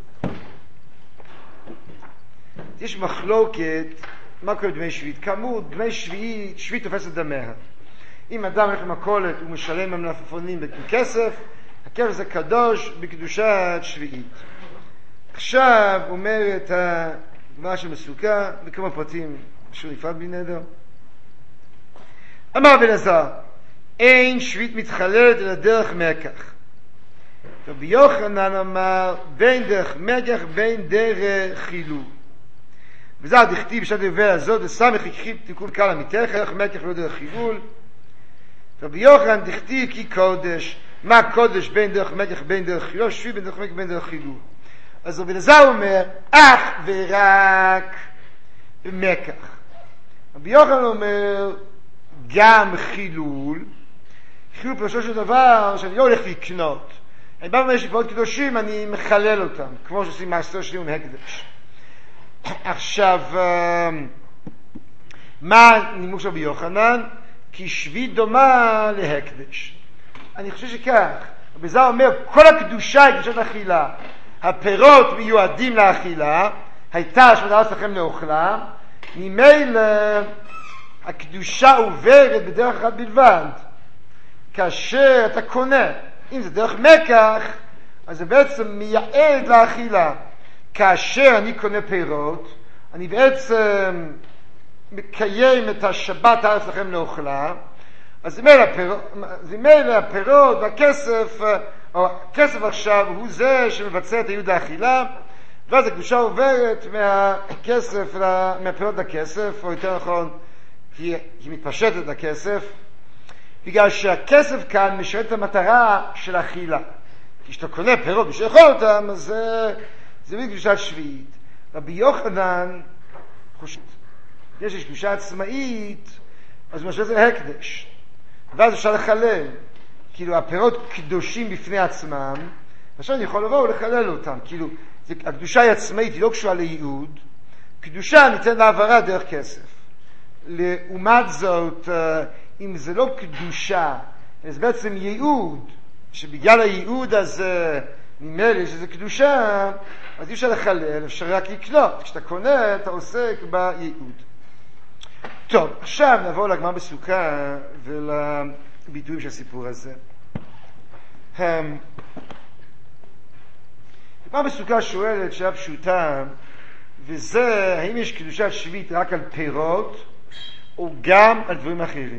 יש מחלוקת מה קורה דמי שביעית. כאמור, דמי שביעית, שביעית תופסת דמיה. אם אדם הולך למכולת הוא משלם במלפפונים בכסף, הכסף זה קדוש בקדושת שביעית. עכשיו אומרת הגמרא של בסוכה, בכמה פרטים שהוא נפרד בלי נדר. אמר בן עזר, אין שביעית מתחללת אלא דרך מקח. רבי יוחנן אמר, בין דרך מקח בין דרך חילול. וזה הדכתיב בשעת היובל הזאת, וסמך הכחיב תיקון קל עמיתך, דרך מקח לא דרך חילול. רבי יוחנן דכתיב כי קודש, מה קודש בין דרך מקח בין דרך חילול, שביעית בין דרך מקח בין דרך חילול. אז רבי אלעזר אומר, אך ורק מקח. רבי יוחנן אומר, גם חילול, חילול פירושו של דבר שאני לא הולך לקנות. אני בא ואומר שכבוד קדושים, אני מחלל אותם, כמו שעושים מעשר שלי ומהקדש. עכשיו, מה נימוק של רבי יוחנן? כי שביעית דומה להקדש. אני חושב שכך, רבי אלעזר אומר, כל הקדושה היא קדושת אכילה. הפירות מיועדים לאכילה, הייתה שמותר לכם לאוכלה, ממילא הקדושה עוברת בדרך אחת בלבד. כאשר אתה קונה, אם זה דרך מקח, אז זה בעצם מייעד לאכילה. כאשר אני קונה פירות, אני בעצם מקיים את השבת הארץ לכם לאוכלה, אז ממילא הפירות והכסף, או הכסף עכשיו הוא זה שמבצע את הייעוד האכילה, ואז הקדושה עוברת מהפירות לכסף, או יותר נכון, היא מתפשטת לכסף, בגלל שהכסף כאן משרת את המטרה של האכילה. כי כשאתה קונה פירות בשביל לאכול אותם, אז זה בקדושת שביעית. רבי יוחנן חושב, יש קדושה עצמאית, אז הוא משווה את זה להקדש. ואז אפשר לחלל. כאילו הפירות קדושים בפני עצמם, עכשיו אני יכול לבוא ולחלל אותם. כאילו, הקדושה היא עצמאית, היא לא קשורה לייעוד. קדושה ניתן לעברה דרך כסף. לעומת זאת, אם זה לא קדושה, זה בעצם ייעוד, שבגלל הייעוד הזה, ממילא שזה קדושה, אז אי אפשר לחלל, אפשר רק לקנות. כשאתה קונה, אתה עוסק בייעוד. טוב, עכשיו נעבור לגמרא בסוכה ולביטויים של הסיפור הזה. הגמרא בסוכה שואלת שאלה פשוטה, וזה האם יש קדושת שביעית רק על פירות או גם על דברים אחרים.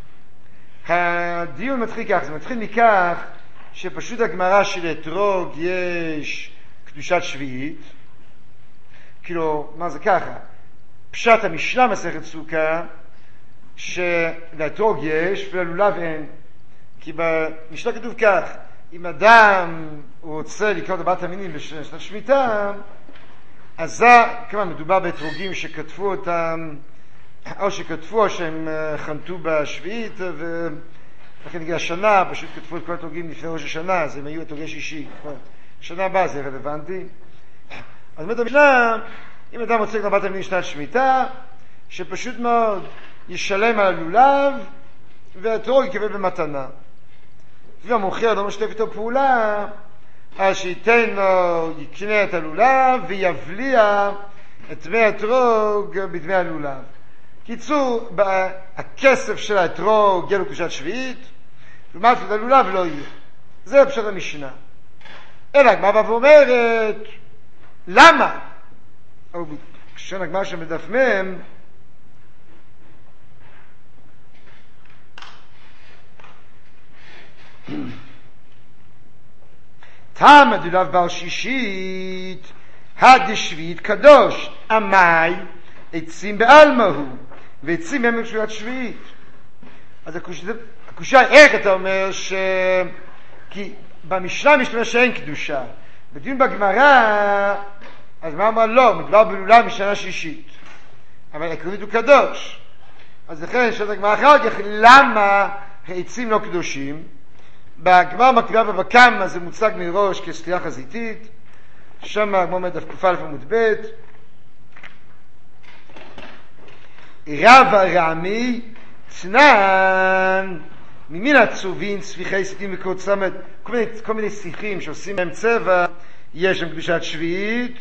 הדיון מתחיל כך, זה מתחיל מכך שפשוט הגמרא של אתרוג יש קדושת שביעית. כאילו, מה זה ככה? פשט המשנה מסכת סוכה שלאתרוג יש וללולב אין. כי במשנה כתוב כך, אם אדם רוצה לקרוא את בת המינים בשנת שמיטה, אז זה, כמובן, מדובר באתרוגים שכתבו אותם, או שכתבו או שהם חנתו בשביעית, ולכן הגיע השנה, פשוט כתבו את כל האתרוגים לפני ראש השנה, אז הם היו אתרוגי שישי. שנה הבאה זה רלוונטי. אז אומרת המשנה, אם אדם רוצה לקרוא את בת המינים בשנת שמיטה, שפשוט מאוד ישלם על הלולב, והאתרוג יקבל במתנה. והמוכר לא משתף איתו פעולה, אז שייתן לו, יקנה את הלולב ויבליע את דמי האתרוג בדמי הלולב. קיצור, הכסף של האתרוג יהיה לו קדושת שביעית, ומה את הלולב לא יהיה. זה פשוט המשנה. אלא הגמרא באה ואומרת, למה? או כשאין הגמרא שמדף מהם, תמה דולב בעל שישית, הדשביעית קדוש, עמי עצים בעלמא הוא, ועצים הם בשביעת שביעית. אז הקושיה, איך אתה אומר כי במשנה משתמש שאין קדושה, בדיון בגמרא, אז מה אמר לא, מדובר בלולה משנה שישית, אבל עקרונית הוא קדוש. אז לכן שואלת הגמרא אחר כך, למה העצים לא קדושים? בגמרא מקבילה בבקמא זה מוצג מראש כסטייה חזיתית, שם הגמרא אומרת דף ק"א עמוד ב', רבא רעמי צנן ממין עצובין צפיחי סיטים וקוד צמד, כל מיני שיחים שעושים מהם צבע, יש שם קדושת שביעית,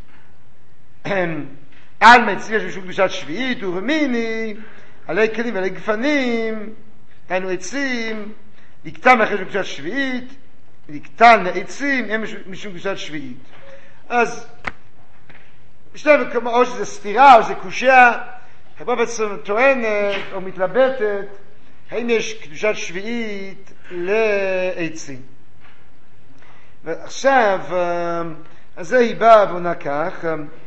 על מציא יש משום קדושת שביעית, ורמיני עלי כלים ועלי גפנים, היינו עצים, לקטן אחרי קדושת שביעית, לקטן לעצים, הם משום קדושת שביעית. אז בשני מקומות, או שזה סתירה או שזה קושיה, חברה בעצם טוענת או מתלבטת, האם יש קדושת שביעית לעצים. ועכשיו, אז זה היא באה ועונה כך,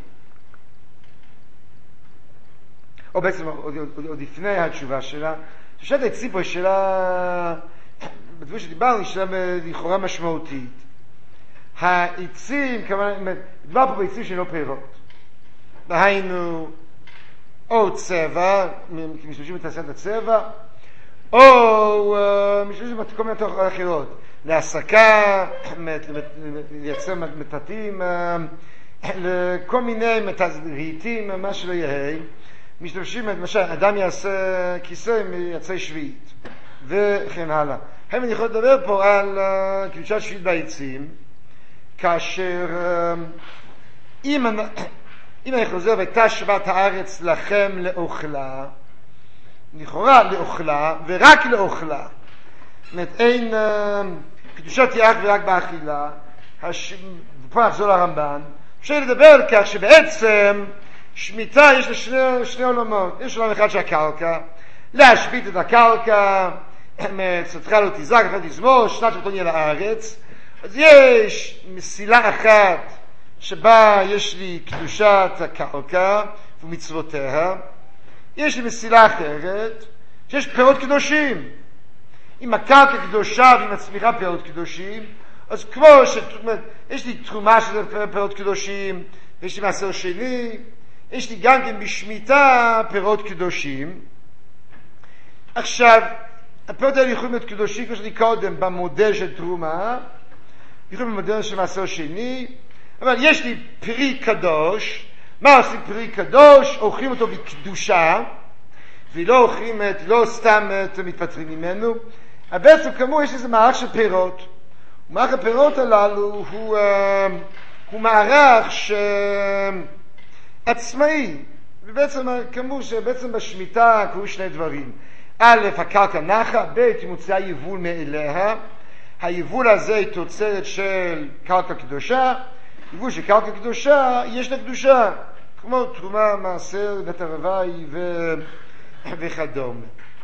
או בעצם עוד לפני התשובה שלה, תשעת העצים פה יש שאלה, בדבר שדיברנו, היא שאלה לכאורה משמעותית. העצים, מדובר פה בעצים שלא פירות. דהיינו, או צבע, כי משתמשים בתעשיית הצבע, או משתמשים כל מיני תוכניות אחרות, להסקה, לייצר מטטים, לכל מיני רהיטים, מה שלא יהיה, משתמשים, למשל, אדם יעשה כיסא מייצא שביעית, וכן הלאה. אני יכול לדבר פה על קדושת שביעית בעצים, כאשר אם אני חוזר והייתה שבת הארץ לכם לאוכלה, לכאורה לאוכלה ורק לאוכלה, זאת אומרת אין קדושת ירק ורק באכילה, ופה נחזור לרמב"ן, אפשר לדבר על כך שבעצם שמיטה יש לשני עולמות. יש עולם אחד של הקרקע, להשבית את הקרקע, צאתך לא תזרק, אחת תזמור, שנת שבתון יהיה לארץ. אז יש מסילה אחת שבה יש לי קדושת הקרקע ומצוותיה, יש לי מסילה אחרת שיש פירות קדושים. אם הקרקע קדושה והיא מצמיחה פירות קדושים, אז כמו יש לי תרומה של פירות קדושים, יש לי מעשר שני, יש לי גם כן בשמיטה פירות קדושים. עכשיו, הפירות האלה יכולים להיות קדושים, כמו שאני קודם, במודל של תרומה, יכולים במודל של מעשר שני, אבל יש לי פרי קדוש. מה עושים פרי קדוש? אוכלים אותו בקדושה, ולא אוכלים, לא סתם מתפטרים ממנו. בעצם כאמור יש איזה מערך של פירות. מערך הפירות הללו הוא מערך עצמאי, ובעצם כאמור שבעצם בשמיטה קרו שני דברים. א', הקרקע נחה, ב', היא מוציאה יבול מאליה. היבול הזה היא תוצרת של קרקע קדושה, יבול של קרקע קדושה יש לה קדושה, כמו תרומה, מעשר, בית הרווי וכדומה.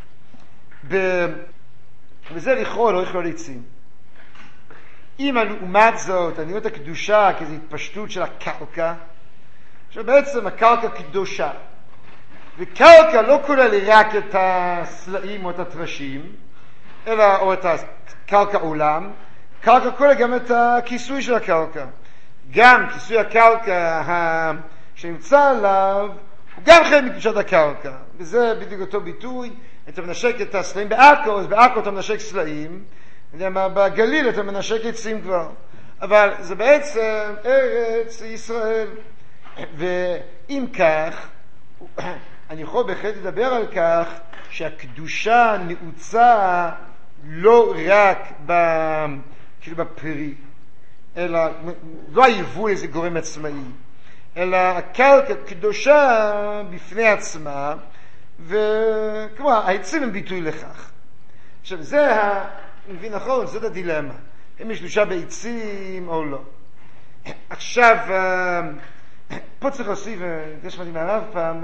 וזה לכאורה לא יכלול עצים. אם לעומת זאת אני רואה את הקדושה כאיזו התפשטות של הקרקע, שבעצם הקרקע קדושה, וקרקע לא כולל רק את הסלעים או את הטרשים, אלא או את הקרקע עולם, קרקע כולל גם את הכיסוי של הקרקע. גם כיסוי הקרקע שנמצא עליו הוא גם חלק מקדושת הקרקע, וזה בדיוק אותו ביטוי. אתה מנשק את הסלעים בעכו, אז בעכו אתה מנשק סלעים, בגליל אתה מנשק עצים כבר, אבל זה בעצם ארץ ישראל. ואם כך, אני יכול בהחלט לדבר על כך שהקדושה נעוצה לא רק בפרי, אלא לא היבול איזה גורם עצמאי, אלא הקרקע קדושה בפני עצמה, וכמו העצים הם ביטוי לכך. עכשיו זה, אני מבין נכון, זאת הדילמה, אם יש קדושה בעצים או לא. עכשיו פה צריך להוסיף, זה שמעתי מהרב פעם,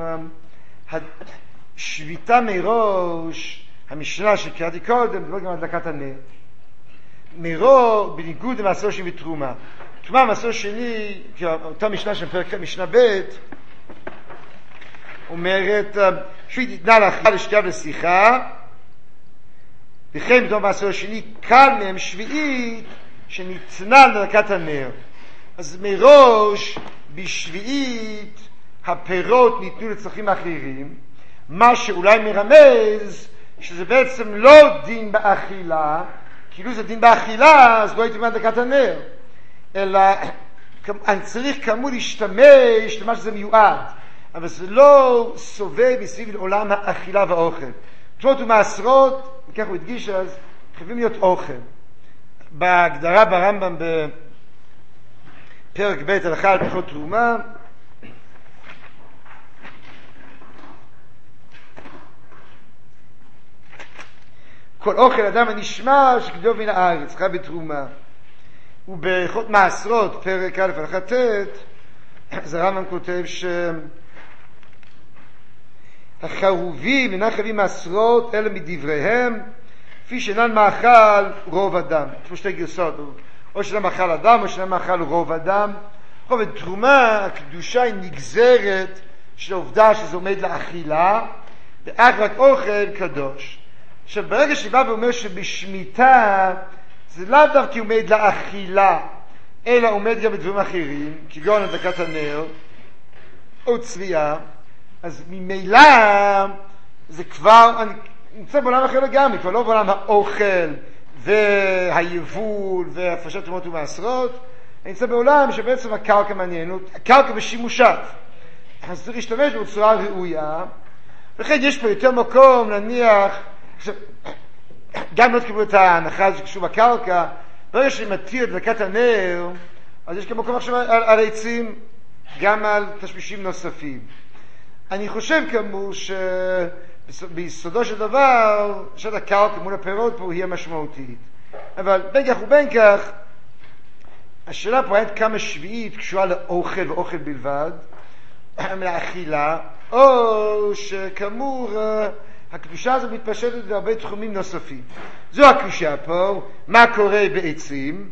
השביתה מראש, המשנה שקראתי קודם, דבר גם על הדלקת הנר. מירו בניגוד למעשר שני בתרומה. תרומה מעשר שני, אותה משנה של פרק משנה ב' אומרת, שביעית ניתנה לאכילה לשתייה ולשיחה, וכן בתור מעשר שני קל מהם שביעית שניתנה לדלקת הנר. אז מראש בשביעית הפירות ניתנו לצרכים אחרים, מה שאולי מרמז שזה בעצם לא דין באכילה, כאילו זה דין באכילה אז לא הייתי אומר דלקת הנר, אלא אני צריך כאמור להשתמש למה שזה מיועד, אבל זה לא סובב מסביב לעולם האכילה והאוכל. תרועות ומעשרות, וכך הוא הדגיש, אז חייבים להיות אוכל. בהגדרה ברמב"ם בפרק ב' הלכה על פחות תרומה, כל אוכל אדם הנשמע שכדאו מן הארץ, חייב בתרומה. ובהלכות מעשרות, פרק א' הלכה ט', אז הרמב"ם כותב החרובים אינם חייבים מעשרות אלא מדבריהם, כפי שאינן מאכל רוב אדם. יש פה שתי גרסות, או שאינן מאכל אדם או שאינן מאכל רוב אדם. בתרומה הקדושה היא נגזרת של העובדה שזה עומד לאכילה, ואך רק אוכל קדוש. עכשיו ברגע שבא ואומר שבשמיטה זה לאו דווקא עומד לאכילה, אלא עומד גם בדברים אחרים, כגון הדלקת הנר או צביעה, אז ממילא זה כבר, אני נמצא בעולם אחר לגמרי, כבר לא בעולם האוכל והיבול והפרשת תרומות ומעשרות, אני נמצא בעולם שבעצם הקרקע מעניינות, הקרקע בשימושיו, אז צריך להשתמש בצורה ראויה, וכן יש פה יותר מקום להניח, גם לא תקבלו את ההנחה הזו שקשור בקרקע, ברגע שאני מתיר את דלקת הנר, אז יש גם מקום עכשיו על עצים, גם על תשמישים נוספים. אני חושב כאמור שביסודו של דבר, שאת הקרקע מול הפירות פה היא המשמעותית. אבל בין כך ובין כך, השאלה פה הייתה כמה שביעית קשורה לאוכל ואוכל בלבד, לאכילה, או שכאמור הקדושה הזו מתפשטת בהרבה תחומים נוספים. זו הקדושה פה, מה קורה בעצים.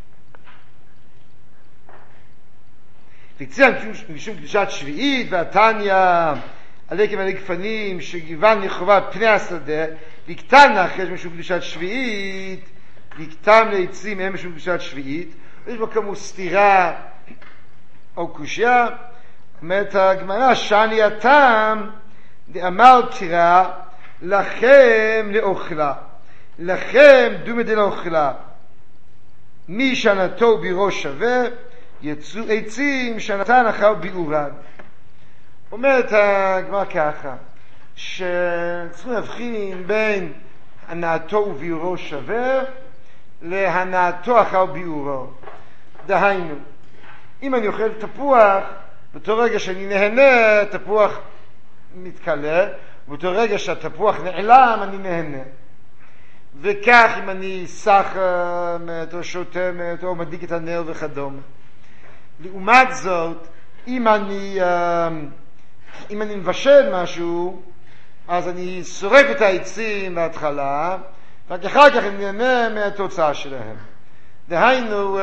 וציין משום קדושת שביעית והתניא עליכם עלי גפנים שגיוון לכאורה פני השדה, ויקטן נחש משום קדושת שביעית, ויקטן לעצים הם משום קדושת שביעית. יש בו כמו סתירה או קושיה. אומרת הגמרא, שאני התם דאמר קרא לכם לאוכלה, לכם דומה דלאוכלה, מי שנתו בראש שווה יצאו עצים שנתן אחר ביעורן. אומרת הגמרא ככה, שצריכים להבחין בין הנעתו וביעורו שווה להנעתו אחר ביעורו. דהיינו, אם אני אוכל תפוח, באותו רגע שאני נהנה, תפוח מתקלה, ובאותו רגע שהתפוח נעלם, אני נהנה. וכך אם אני סחמת או שוטמת או מדליק את הנר וכדומה. לעומת זאת, אם אני מבשל משהו, אז אני שורף את העצים בהתחלה, רק אחר כך אני נהנה מהתוצאה שלהם. דהיינו,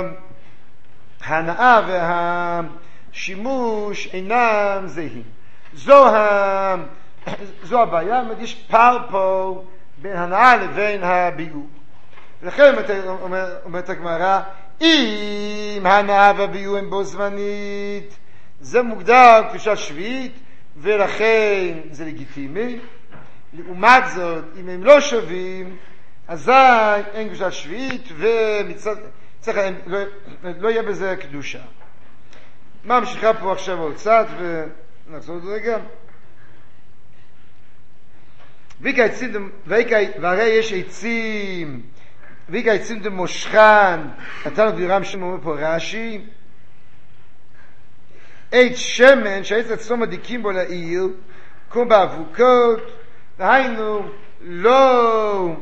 ההנאה והשימוש אינם זהים. זו הבעיה, יש פער פה בין הנאה לבין הביעור. ולכן אומרת הגמרא, אם הנאה והביעור הם בו זמנית, זה מוגדר קדושת שביעית, ולכן זה לגיטימי. לעומת זאת, אם הם לא שווים, אזי אין קדושת שביעית, לא יהיה בזה קדושה. מה ממשיכה פה עכשיו עוד קצת, ונחזור עוד רגע. והרי יש עצים, ויקה עצים דמושכן, נתנו בירם שם אומר פה רש"י, עץ שמן שהעץ עצמו מדיקים בו לעיר, כמו באבוקות, דהיינו לא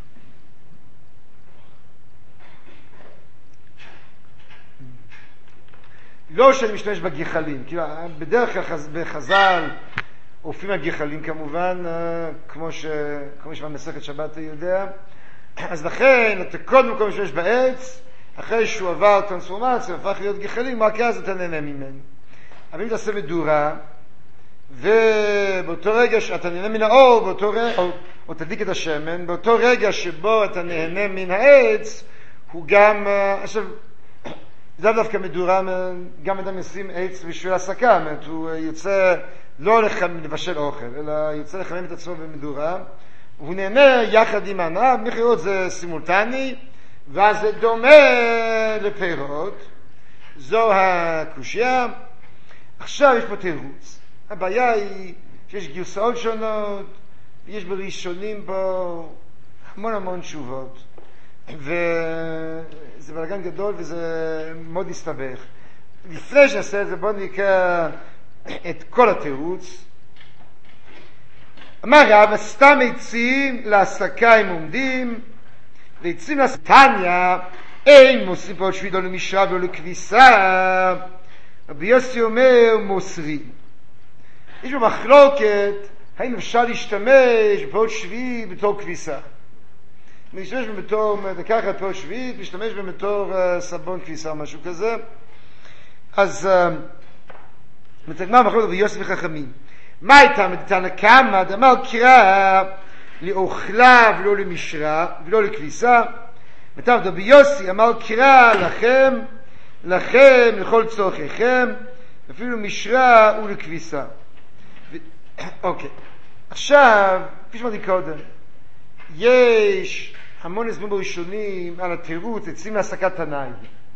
שאני משתמש בגחלים, כאילו בדרך כלל בחז"ל אופים הגחלים כמובן, כמו שבמסכת שבת אתה יודע, אז לכן, אתה קודם כל שיש בעץ, אחרי שהוא עבר טרנספורמציה, הפך להיות גחלים, רק אז אתה נהנה ממנו. אבל אם תעשה מדורה, ובאותו רגע שאתה נהנה מן האור, או תדליק את השמן, באותו רגע שבו אתה נהנה מן העץ, הוא גם, עכשיו, זה דווקא מדורה, גם אדם ישים עץ בשביל הסקה, הוא יוצא לא לבשל אוכל, אלא יוצא לחמם את עצמו במדורה, הוא נהנה יחד עם הענב, מכירות זה סימולטני, ואז זה דומה לפירות, זו הקושיה. עכשיו יש פה תירוץ. הבעיה היא שיש גרסאות שונות, ויש בראשונים פה המון תשובות, וזה בלגן גדול וזה מאוד הסתבך. לפני שנעשה את זה, בואו נקרא את כל התירוץ. אמר רב, סתם עצים להסקה הם עומדים, ועצים להסקתניה אין מוסרים פה עוד שביעית לא למשרה ולא לכביסה. רבי יוסי אומר מוסרים. יש בו מחלוקת האם אפשר להשתמש בפירות שביעית בתור כביסה. להשתמש בתור, לקחת פירות שביעית, להשתמש בתור סבון כביסה או משהו כזה. אז מתגמר מחלוקת רבי יוסי וחכמים. מה הייתה מדתנא קמא דאמר קרא לאוכלה ולא למשרה ולא לכביסה. ותו רבי יוסי אמר קרא לכם לכל צורכיכם, אפילו משרה ולכביסה. אוקיי, עכשיו, כפי שאמרתי קודם, יש המון הסברים ראשונים על התירוץ, עצים להסקת תנאי.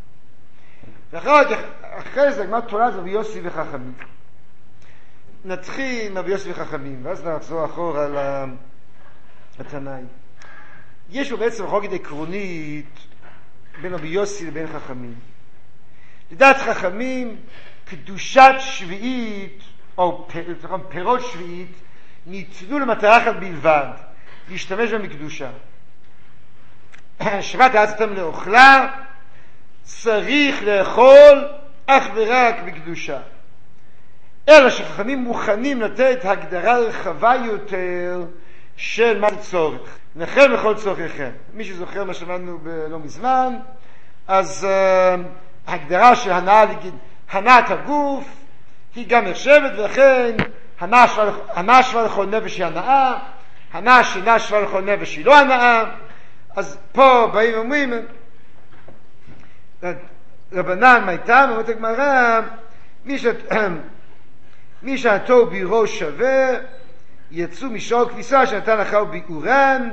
ואחרי זה, הגמרא תורה זה רבי יוסי וחכמים. נתחיל עם רבי יוסי וחכמים, ואז נחזור אחורה על התנאי. יש פה בעצם מחלוקת עקרונית בין רבי יוסי לבין חכמים. לדעת חכמים, קדושת שביעית, או פירות שביעית, ניתנו למטרה אחת בלבד, להשתמש בהם בקדושה. שבת העצתם לאוכלה, צריך לאכול אך ורק בקדושה. אלא שחכמים מוכנים לתת הגדרה רחבה יותר של מה זה צורך. לכם לכל צורכיכם. מי שזוכר מה שמענו לא מזמן, אז ההגדרה של הנעת הגוף היא גם נחשבת, ולכן הנאה שווה לכל נפש היא הנאה, הנאה שאינה שווה לכל נפש היא לא הנאה. אז פה באים ואומרים, רבנן מה איתם? אומרת הגמרא, מי שעתו בירו שווה, יצאו משור כביסה שנתן אחר ביעורן.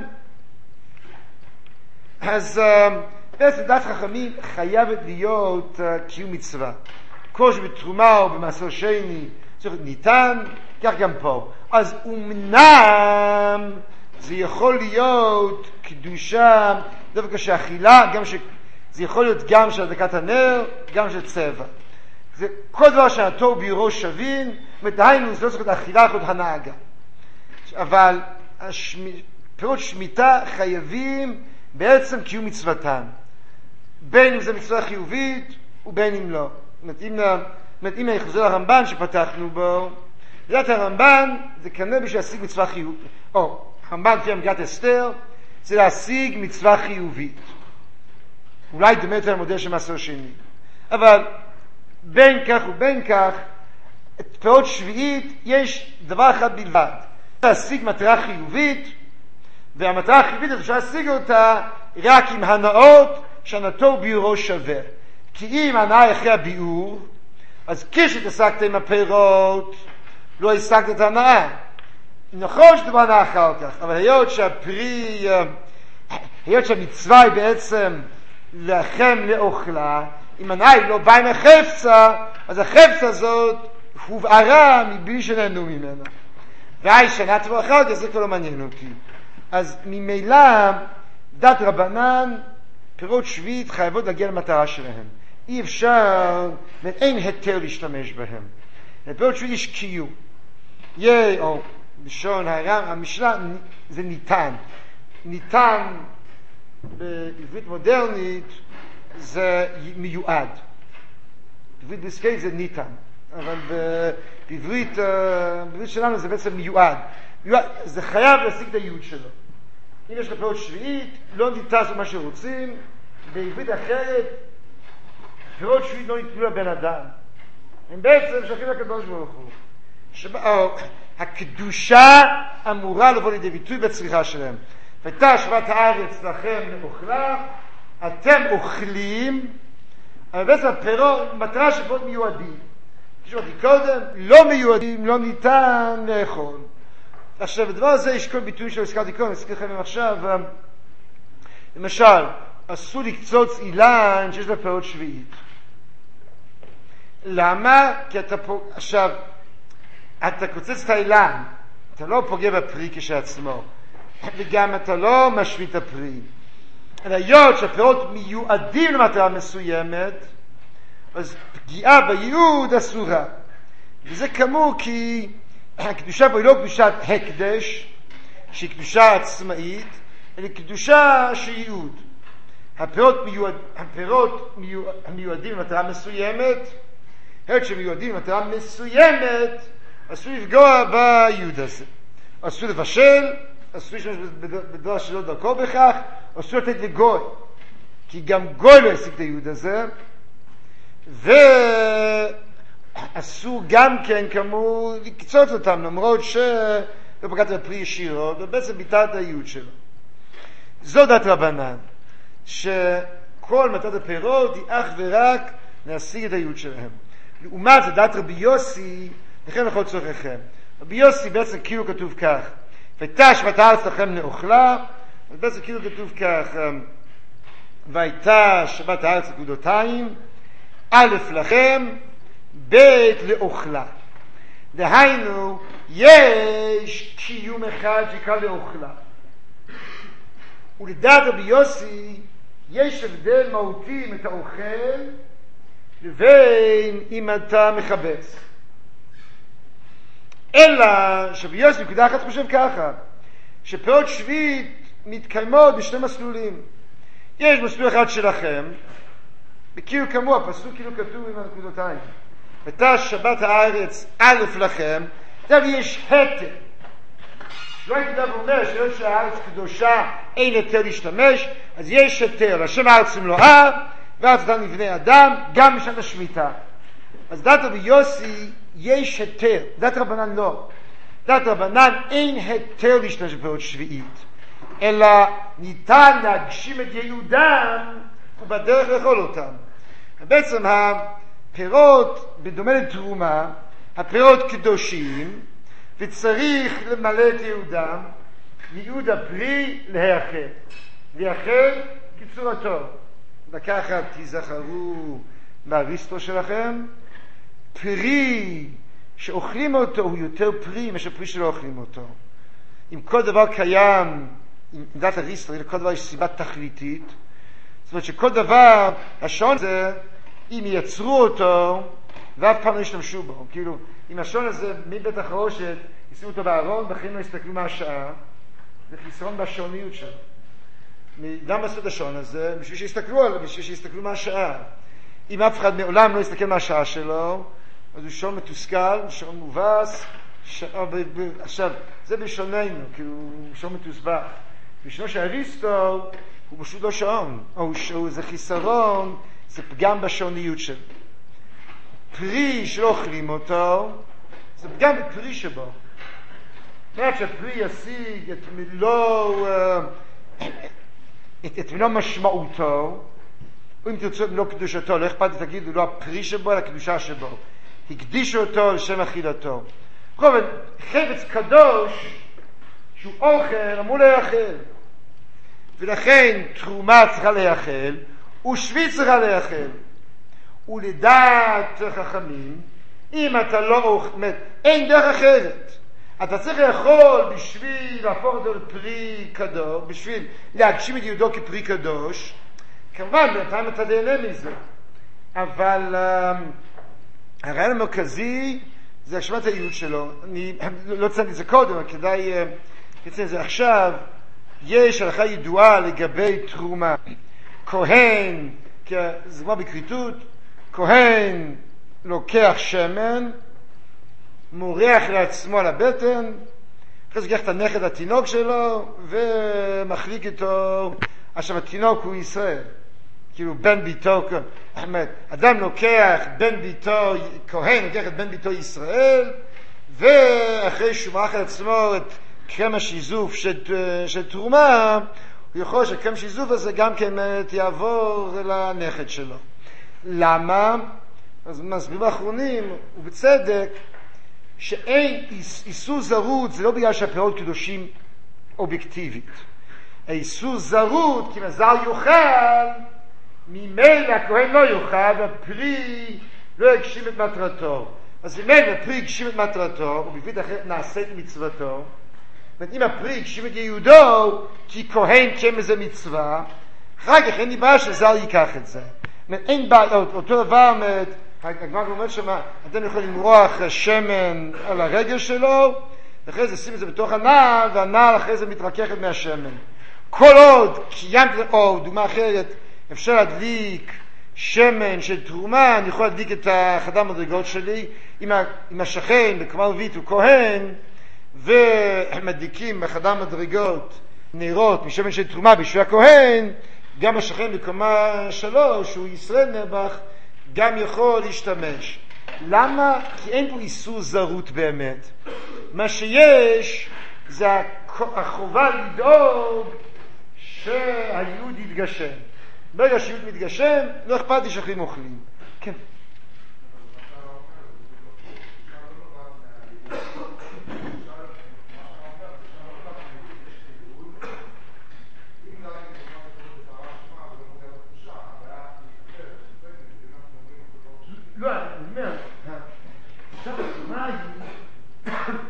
אז בעצם דת חכמים חייבת להיות קיום מצווה. כל שבתרומה או במעשר שני צריך ניתן, כך גם פה. אז אומנם זה יכול להיות קדושה, דווקא שאכילה, זה יכול להיות גם של הדלקת הנר, גם של צבע. זה כל דבר שעתו בירו שווין, דהיינו זה לא צריך להיות אכילה, יכול להיות הנאה גם. אבל פירות שמיטה חייבים בעצם קיום מצוותם, בין אם זה מצווה חיובית ובין אם לא. אם אני חוזר לרמב"ן שפתחנו בו, לדעת הרמב"ן זה כנראה בשביל להשיג מצווה חיובית, או הרמב"ן לפי מגילת אסתר זה להשיג מצווה חיובית, אולי דומה יותר למודל של מעשר שני. אבל בין כך ובין כך, את פירות שביעית יש דבר אחד בלבד, להשיג מטרה חיובית, והמטרה החיובית אפשר להשיג אותה רק עם הנאות שהנאתו ביעורו שווה. כי אם הנאה אחרי הביעור, אז כשתעסקת עם הפירות לא השגת את הנאה. נכון שדבר הנאה אחר כך, אבל היות שהמצווה היא בעצם לחם לאוכלה, אם הנאה היא לא באה עם החפצה, אז החפצה הזאת הובערה מבלי שנהנו ממנה. והי שנה תבוא אחר כך, זה כבר לא מעניין אותי. אז ממילא דת רבנן, פירות שביעית חייבות להגיע למטרה שלהם. אי אפשר, אין היתר להשתמש בהם. פירות שביעית יש קיום. או בשון המשנה זה ניתן. ניתן בעברית מודרנית זה מיועד. בעברית דיסקית זה ניתן. אבל בעברית שלנו זה בעצם מיועד. זה חייב להשיג את הייעוד שלו. אם יש לך פירות שביעית, לא ניתן לעשות מה שרוצים, בעברית אחרת, פירות שביעית לא ניתנו לבן אדם. הם בעצם שייכים לקדוש ברוך הוא. הקדושה אמורה לבוא לידי ביטוי בצריכה שלהם. ותא שבת הארץ לכם לאוכלה, אתם אוכלים, אבל בעצם הפירות, מטרה שפירות מיועדים. כפי שאמרתי קודם, לא מיועדים, לא ניתן לאכול. עכשיו, בדבר הזה יש כל ביטוי שלא הזכרתי קודם, אני אזכיר לכם עכשיו, למשל, אסור לקצוץ אילן שיש לה פירות שביעית. למה? כי אתה פה, עכשיו, אתה קוצץ את האילן, אתה לא פוגע בפרי כשעצמו, וגם אתה לא משמיט את הפרי. אלא היות שהפירות מיועדים למטרה מסוימת, אז פגיעה בייעוד אסורה. וזה כאמור כי הקדושה פה היא לא קדושת הקדש, שהיא קדושה עצמאית, אלא קדושה של ייעוד. הפירות מיועדים למטרה מסוימת, היות שמיועדים למטרה מסוימת, אסור לפגוע בייעוד הזה. אסור לבשל, אסור להשתמש בדבר שלא דרכו בכך, אסור לתת לגוי, כי גם גוי לא ישיג את הייעוד הזה, ואסור גם כן כאמור לקצוץ אותם, למרות שלא פגעת בפרי ישירות, ובעצם ביטא את הייעוד שלו. זו דת רבנן, שכל מטרת הפירות היא אך ורק להשיג את הייעוד שלהם. לעומת זה דת רבי יוסי, לכם לכל צורככם. רבי יוסי בעצם כאילו כתוב כך, ותא שבת הארץ לכם לאוכלה, אז בעצם כאילו כתוב כך, והייתה שבת הארץ נקודותיים, א' לכם, ב' לאוכלה. דהיינו, יש קיום אחד שקרא לאוכלה. ולדעת רבי יוסי, יש הבדל מהותי אם אתה אוכל, לבין אם אתה מחבץ. אלא שרבי יוסי נקודה אחת חושב ככה, שפירות שביעית מתקיימות בשני מסלולים. יש מסלול אחד שלכם, וכאילו כמו הפסוק כאילו כתוב עם הנקודותיים, ותא שבת הארץ א' לכם, אבל יש היתר. לא הייתי דבר אומר שיש שהארץ קדושה, אין היתר להשתמש, אז יש היתר, השם הארץ מלואה, וארץ אדם לבני אדם, גם בשנת השמיטה. אז דת רבי יוסי יש היתר, דת רבנן לא. דת רבנן אין היתר להשתמש בפירות שביעית, אלא ניתן להגשים את ייעודם ובדרך לאכול אותם. בעצם הפירות, בדומה לתרומה, הפירות קדושים, וצריך למלא את ייעודם, ייעוד הפרי להיאכל. להיאכל כצורתו. לקחת, תיזכרו באריסטו שלכם, פרי שאוכלים אותו הוא יותר פרי מאשר פרי שלא אוכלים אותו. אם כל דבר קיים, אם דת אריסטו, לכל דבר יש סיבה תכליתית, זאת אומרת שכל דבר, השעון הזה, אם ייצרו אותו, ואף פעם לא ישתמשו בו. כאילו, אם השעון הזה מבית החרושת, ישימו אותו בארון, בכלל לא יסתכלו מה השעה, זה חיסרון בשעוניות שלו. למה עשו את השעון הזה? בשביל שיסתכלו עליו, בשביל שיסתכלו מה השעה. אם אף אחד מעולם לא יסתכל מה השעה שלו, אז הוא שעון מתוסכל, שעון מובס, עכשיו, זה בשעוננו, כי הוא שעון מתוסבך. בשעונו של אריסטו, הוא פשוט לא שעון, זה חיסרון, זה פגם בשעוניות שלו. פרי שלא אוכלים אותו, זה פגם בפרי שבו. זאת שהפרי ישיג את מלוא משמעותו, או אם תרצו את מלוא קדושתו, לא אכפת לי תגידו, לא הפרי שבו, אלא הקדושה שבו. הקדישו אותו לשם אכילתו. בכל זאת, חפץ קדוש, שהוא אוכל, אמור להיאכל. ולכן תרומה צריכה להיאכל, ושביעית צריכה להיאכל. ולדעת חכמים, אם אתה לא אוכל, אין דרך אחרת. אתה צריך לאכול בשביל להפוך אותו לפרי קדוש, בשביל להגשים את ייעודו כפרי קדוש. כמובן, בינתיים אתה נהנה מזה. אבל הרעיון המרכזי זה הגשמת הייעוד שלו. אני לא ציינתי את זה קודם, אבל כדאי לציין את זה עכשיו. יש הלכה ידועה לגבי תרומה. כהן, זה כמו בכריתות, כהן לוקח שמן, מורח לעצמו על הבטן, אחרי זה לוקח את הנכד התינוק שלו ומחליק איתו. עכשיו התינוק הוא ישראל, כאילו בן ביתו, אדם לוקח בן ביתו כהן, לוקח את בן ביתו ישראל, ואחרי שהוא מערך על עצמו את קרם השיזוף של תרומה, הוא יכול שקרם השיזוף הזה גם כן יעבור לנכד שלו. למה? אז מסבירים האחרונים, ובצדק, שאין איסור זרות, זה לא בגלל שהפירות קדושים אובייקטיבית. האיסור זרות, כי מזל יוכל, ממילא הכהן לא יוכל, והפרי לא יגשים את מטרתו. אז ממילא הפרי יגשים את מטרתו, ובפית אחרת נעשה את מצוותו. אם הפרי יגשים את ייעודו, כי כהן כן איזה מצווה, אחר כך אין לי בעיה שזל ייקח את זה. אין בעיה, אותו דבר, הגמרא אומרת שמה, אתם יכולים למרוח שמן על הרגל שלו, ואחרי זה שים את זה בתוך הנעל, והנעל אחרי זה מתרככת מהשמן. כל עוד, או דוגמה אחרת, אפשר להדליק שמן של תרומה, אני יכול להדליק את חדר המדרגות שלי, עם השכן, בקומה רביעית הוא כהן, ומדליקים בחדר המדרגות נרות משמן של תרומה בשביל הכהן, גם השכן בקומה 3, שהוא ישראל נרבך, גם יכול להשתמש. למה? כי אין פה איסור זרות באמת. מה שיש זה החובה לדאוג שהייעוד יתגשם. ברגע שהייעוד מתגשם, לא אכפת לי שאחרים אוכלים. כן. לא, אני אומר, עכשיו התרומה היא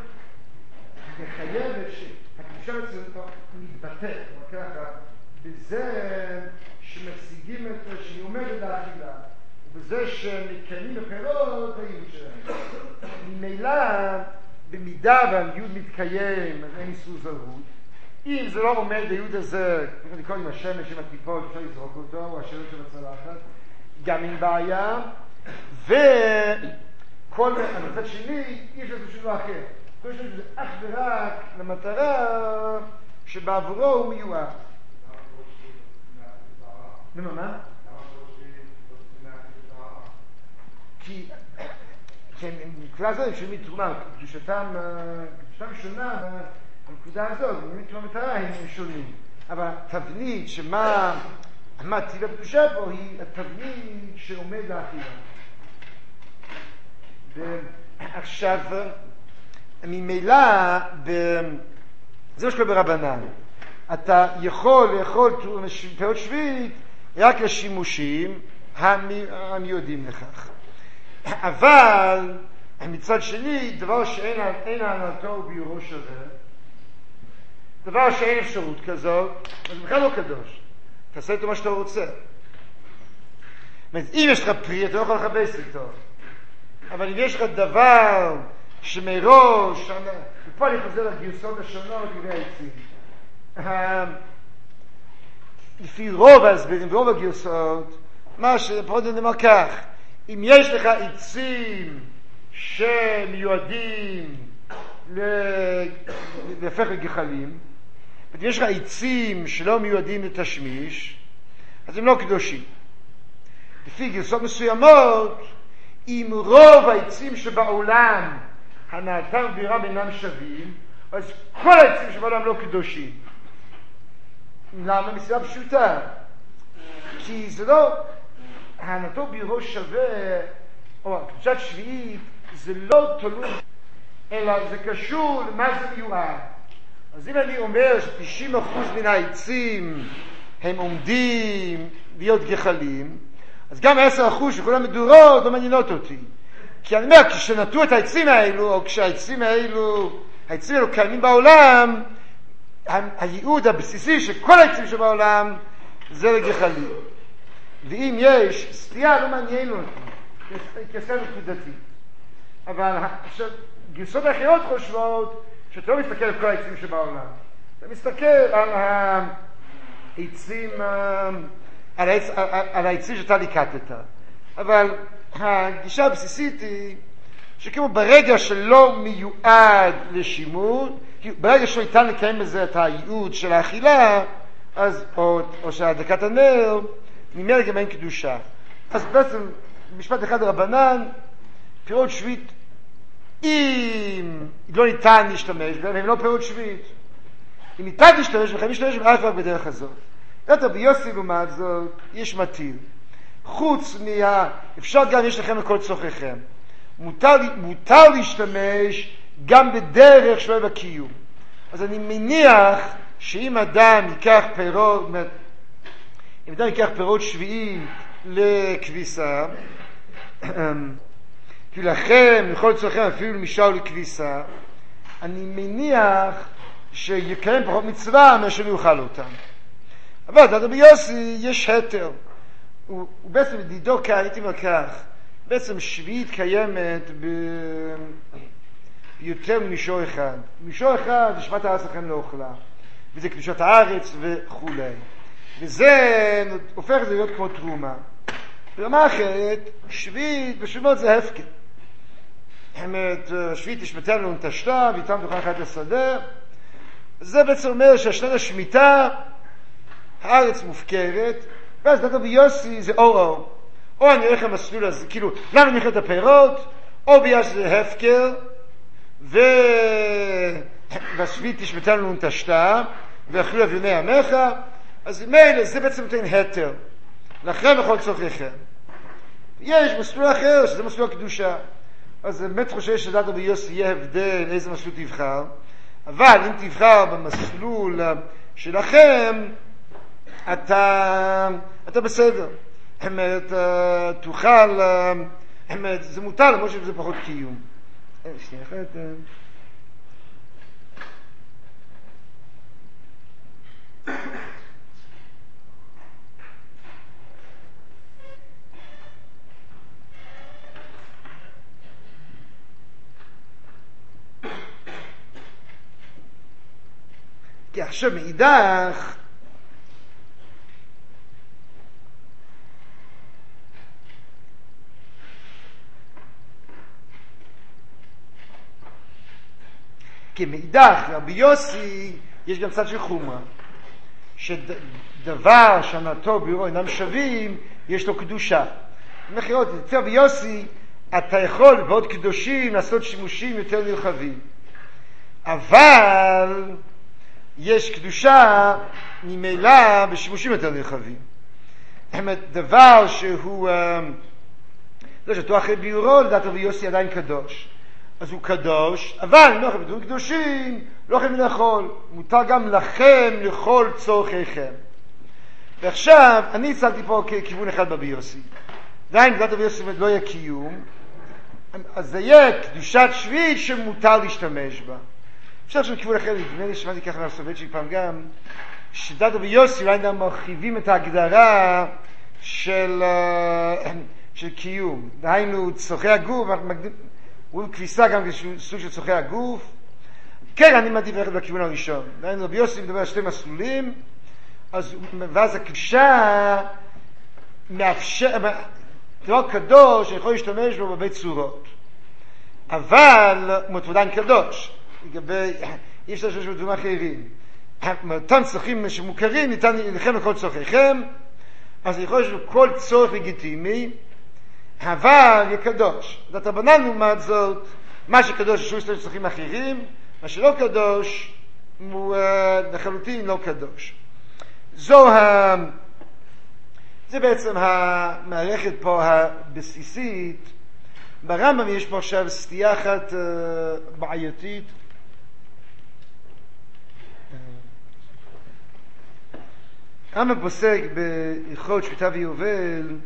מחייבת שהקדושה אצלנו מתבטאת, ככה, בזה שמשיגים את שהיא עומדת לאכילה, ובזה שמקיימים הפירות הייעוד שלהם. ממילא, במידה והייעוד מתקיים, אז אין איסור זרות. אם זה לא עומד הייעוד הזה, אני קורא עם השמש, עם הטיפול, אפשר לזרוק אותו, או השמש של הצלחת, גם עם בעיה, וכל המצד שני, אי אפשר לעשות שום אחר. כל שני זה אך ורק למטרה שבעבורו הוא מיועד. מה? כי נקרא זה שמי תרומה, קדושתם שונה, הנקודה הזאת, מתרומה מטרה הם שונים. אבל התבנית שמה טיב הקדושה פה היא התבנית שעומד לאכילה. עכשיו, ממילא, זה מה שקורה ברבנן. אתה יכול לאכול פירות שביעית רק לשימושים המיועדים לכך. אבל מצד שני, דבר שאין הענתו ביורו שווה, דבר שאין אפשרות כזאת, אז בכלל לא קדוש. תעשה איתו מה שאתה רוצה. אם יש לך פרי, אתה לא יכול לחפש איתו. אבל אם יש לך דבר שמראש, ופה אני חוזר לגרסות השונות לגבי העצים. לפי רוב ההסברים ורוב הגרסות, מה שפחות נאמר כך, אם יש לך עצים שמיועדים להפך לגחלים, ואם יש לך עצים שלא מיועדים לתשמיש, אז הם לא קדושים. לפי גרסות מסוימות, אם רוב העצים שבעולם הנעתם ובירם אינם שווים, אז כל העצים שבעולם לא קדושים. למה? מסיבה פשוטה. כי זה לא, הנעתו בירו שווה, או קדושת שביעית, זה לא תלוי, אלא זה קשור למה זה מיועד. אז אם אני אומר ש90% מן העצים הם עומדים להיות גחלים, אז גם 10% שכולם מדורות לא מעניינות אותי. כי אני אומר, כשנטו את העצים האלו, או כשהעצים האלו קיימים בעולם, הייעוד הבסיסי של כל העצים שבעולם זה לגחלים. ואם יש סטייה, לא מעניין אותי, כסר נקודתי. אבל עכשיו, גרסות האחרות חושבות שאתה לא מסתכל על כל העצים שבעולם. אתה מסתכל על העצים, על העצים שאתה ליקטת. אבל הגישה הבסיסית היא שכאילו ברגע שלא מיועד לשימור, ברגע שלא ניתן לקיים בזה את הייעוד של האכילה, אז, או של הדלקת הנר, ממילא גם אין קדושה. אז בעצם, משפט אחד רבנן, פירות שביעית, אם לא ניתן להשתמש בהם, הם לא פירות שביעית. אם ניתן להשתמש בהם, להשתמש בהם רק בדרך הזאת. רבי יוסי לעומת זאת, יש מטיל. חוץ אפשר גם יש לכם לכל צורכיכם. מותר להשתמש גם בדרך שלא בקיום. אז אני מניח שאם אדם ייקח פירות שביעיים לכביסה, כי לכם, לכל צורכם אפילו למשל לכביסה, אני מניח שיקיים פחות מצווה מאשר יאכל אותם. אבל רבי יוסי יש היתר. הוא בעצם דידו כאן, הייתי אומר כך, בעצם שביעית קיימת ביותר ממישור אחד. מישור אחד זה שבת הארץ לכם לאוכלה, וזה קדושת הארץ וכו'. וזה הופך את זה להיות כמו תרומה. ברמה אחרת, שביעית בשבילות זה הפקר. שביעית תשמטה לנו נטשתה, ואיתם תוכל אחת לסדר. זה בעצם אומר שהשנת השמיטה, הארץ מופקרת, ואז רבי יוסי זה או אני הולך למסלול הזה, כאילו, למה אני הולך את הפירות, או בגלל שזה הפקר, והשביעית תשמטה לנו נטשתה, ואכלו אביוני עמך, אז מילא, זה בעצם נותן היתר, לכם וכל צורכיכם. יש מסלול אחר, שזה מסלול הקדושה. אז באמת חושב שדעת רבי יוסי יהיה הבדל איזה מסלול תבחר, אבל אם תבחר במסלול שלכם, אתה בסדר. תוכל, זה מותר למרות שזה פחות קיום. שנייה אחת. כי עכשיו מאידך, רבי יוסי, יש גם צד של חומרה, שדבר שנתו ביורו אינם שווים, יש לו קדושה. במחירות, אצל רבי יוסי, אתה יכול בעוד קדושים לעשות שימושים יותר נרחבים. אבל יש קדושה ממילא בשימושים יותר נרחבים. דבר שהוא, לא שתו אחרי ביורו, לדעת רבי יוסי עדיין קדוש. אז הוא קדוש, אבל אם לא יכולים לדברים קדושים, לא יכולים לאכול. מותר גם לכם לאכול צורכיכם. ועכשיו, אני הצלתי פה כיוון אחד ברבי יוסי. ואם לדעת רבי יוסי לא יהיה קיום, אז זה יהיה קדושת שביעית שמותר להשתמש בה. אפשר עכשיו כיוון אחר, נדמה לי שמעתי ככה מהסובט שלי פעם גם, שדעת רבי יוסי אולי גם מרחיבים את ההגדרה של קיום. דהיינו, צורכי הגוף, הוא כביסה גם סוג של צורכי הגוף. כן, אני מעדיף ללכת בכיוון הראשון. דהיינו, רבי יוסי מדבר על שתי מסלולים, ואז הקדושה מאפשר, דבר קדוש, אני יכול להשתמש בו בבית צורות. אבל הוא עדיין קדוש. לגבי, אי אפשר להשתמש בדברים אחרים. מאותם צרכים שמוכרים, ניתן לכם לכל צורכיכם, אז אני יכול להשתמש בכל צורך לגיטימי, אבל יהיה קדוש. זאת הבנן לעומת זאת, מה שקדוש יש שני צרכים אחרים, מה שלא קדוש הוא לחלוטין לא קדוש. זה בעצם המערכת פה הבסיסית. ברמב"ם יש פה עכשיו סטייה אחת בעייתית. הרמב"ם פוסק בהלכות שמיטה ויובל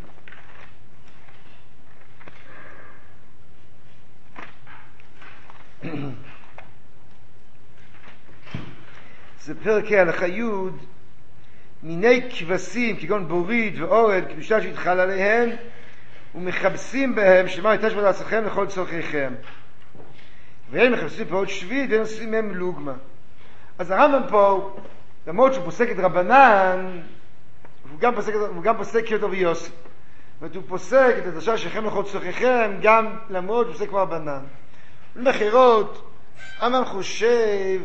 זה פרק הלכה י' מיני כבשים כגון בורית ואורד קדושה שהתחל עליהן ומחבסים בהם שמה הייתה שבא לעצמכם לכל צורכיכם והם מחבסים פירות שביעית והם עושים מהם לוגמה. אז הרמב"ם פה למרות שהוא פוסק את רבנן הוא גם פוסק את רבי יוסי. הוא פוסק את הדרשה שלכם לכל צורכיכם, גם למרות הוא פוסק כבר בנן. במחירות, הרמב"ם חושב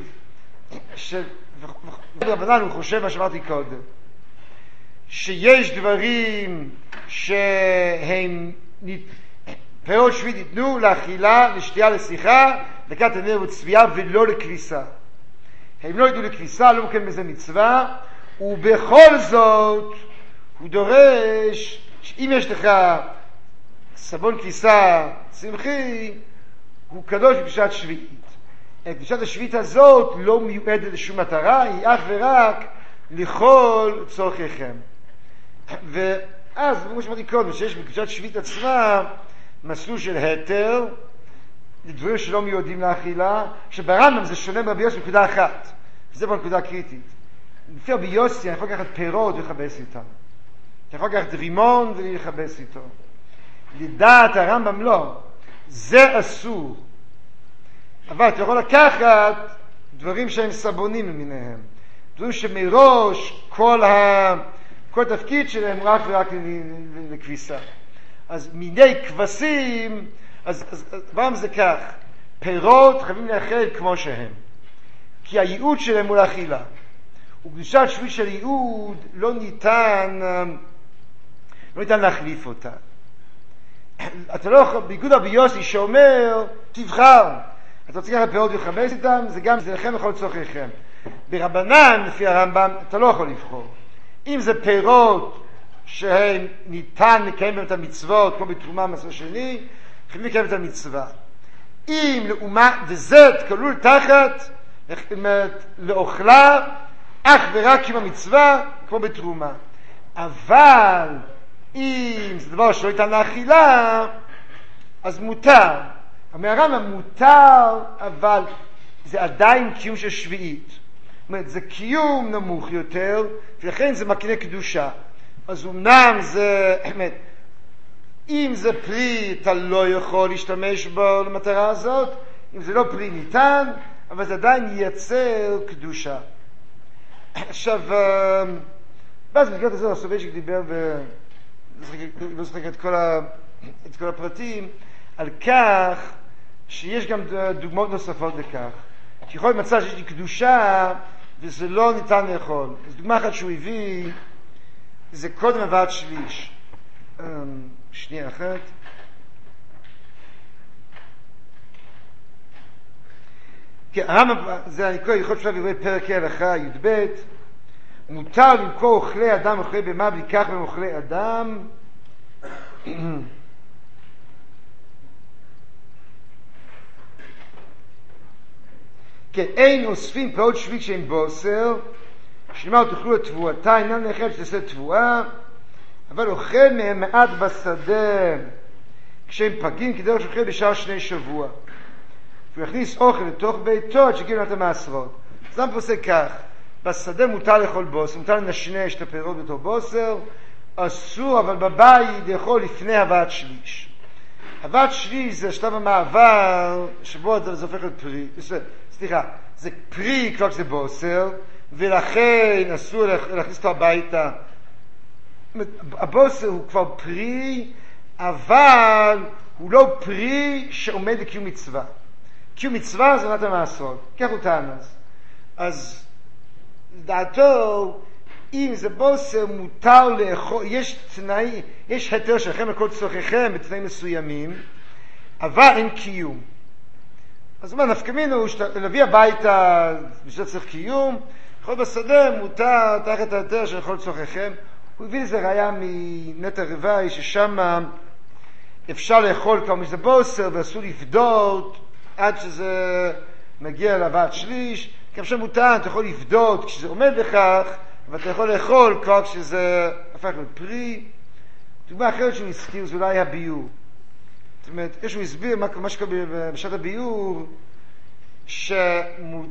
בבנן הוא חושב מה שאמרתי קודם, שיש דברים שהם פירות שביעית ניתנו לאכילה, לשתייה, לשיחה, דקת הנר וצביעה ולא לכביסה. הם לא ידעו לכביסה, לא מקיים בזה מצווה, ובכל זאת הוא דורש שאם יש לך סבון כביסה צמחי, הוא קדוש בקדושת שביעית. קדושת השביעית הזאת לא מיועדת לשום מטרה, היא אך ורק לכל צורכיכם. ואז, כמו שאמרתי קודם, שיש בקדושת שביעית עצמה מסלול של היתר, לדברים שלא מיועדים לאכילה, שברמב"ם זה שונה מרבי יוסי בנקודה אחת, וזה פה נקודה קריטית. לפי רבי יוסי אני יכול לקחת פירות ולכבס איתם. אני יכול לקחת רימון ולכבס איתו. לדעת הרמב"ם לא, זה אסור. אבל אתה יכול לקחת דברים שהם סבונים למיניהם. דברים שמראש כל תפקיד שלהם רק ורק לכביסה. אז מיני כבשים, אז פעם זה כך, פירות חייבים לאכול כמו שהם, כי הייעוד שלהם הוא לאכילה, וקדושת שביעית של ייעוד לא ניתן להחליף אותה. אתה לא יכול, בניגוד רבי יוסי שאומר תבחר, אתה רוצה לקחת פירות ולכבס איתם, זה לכם לכל צורכיכם. ברבנן לפי הרמב"ם אתה לא יכול לבחור, אם זה פירות שהם ניתן לקיים בהם את המצוות, כמו בתרומה מסע שני, חייבים לקיים את המצווה. אם לאומה דזת כלול תחת לאוכלה, אך ורק עם המצווה, כמו בתרומה. אבל אם זה דבר שלא ניתן לאכילה, אז מותר. הרמב"ם מותר, אבל זה עדיין קיום של שביעית. זאת אומרת, זה קיום נמוך יותר, ולכן זה מקנה קדושה. אז אמנם זה, אם זה פרי אתה לא יכול להשתמש בו למטרה הזאת, אם זה לא פרי ניתן, אבל זה עדיין ייצר קדושה. עכשיו, ואז במסגרת הזאת הסובייצ'יק דיבר לא זוכר את כל הפרטים, על כך שיש גם דוגמאות נוספות לכך. כי יכול להיות מצב שיש לי קדושה וזה לא ניתן לאכול. אז דוגמה אחת שהוא הביא, זה קודם הבאת שליש. שנייה אחת. כן, זה אני קורא, יכול להיות לראות פרק הלכה י"ב. מותר למכור אוכלי אדם אוכלי במה בלי כך מהם אוכלי אדם. כן, אין אוספים פירות שביעית שהם בוסר, שנאמר תאכלו את תבואתה, אינם נאכל שתעשה תבואה, אבל אוכל מהם מעט בשדה כשהם פגים, כדרך שאוכל בשעה 2 שבוע. הוא יכניס אוכל לתוך ביתו עד שגיל את המעשרות. אז למה פוסק כך? בשדה מותר לאכול בוסר, מותר לנשנש את הפירות בתור בוסר, אסור, אבל בבית יכול לפני הבאת שליש. הבאת שליש זה שלב המעבר שבו זה הופך להיות פרי. סליחה, זה פרי כבר שזה בוסר, ולכן אסור להכניס אותו הביתה. הבוסר הוא כבר פרי, אבל הוא לא פרי שעומד לקיום מצווה. קיום מצווה זה נתן מעשרות. כך הוא טען אז דעתו, אם זה בוסר מותר לאכול, יש היתר שלכם לכל צורכיכם בתנאים מסוימים, אבל אין קיום. אז הוא אומר, נפקא מינו, להביא הביתה בשביל צריך קיום, לאכול בשדה מותר תחת היתר של לכל צורכיכם. הוא הביא לזה ראיה מנטע רבעי, ששם אפשר לאכול כמו שזה בוסר, ואסור לפדות עד שזה מגיע להבאת שליש. גם שם מותר, אתה יכול לפדות כשזה עומד לכך, ואתה יכול לאכול כבר כשזה הפך להיות פרי. דוגמה אחרת שהוא הזכיר, זה אולי הביור. זאת אומרת, כשהוא הסביר מה שקורה בשעת הביור, שהפרי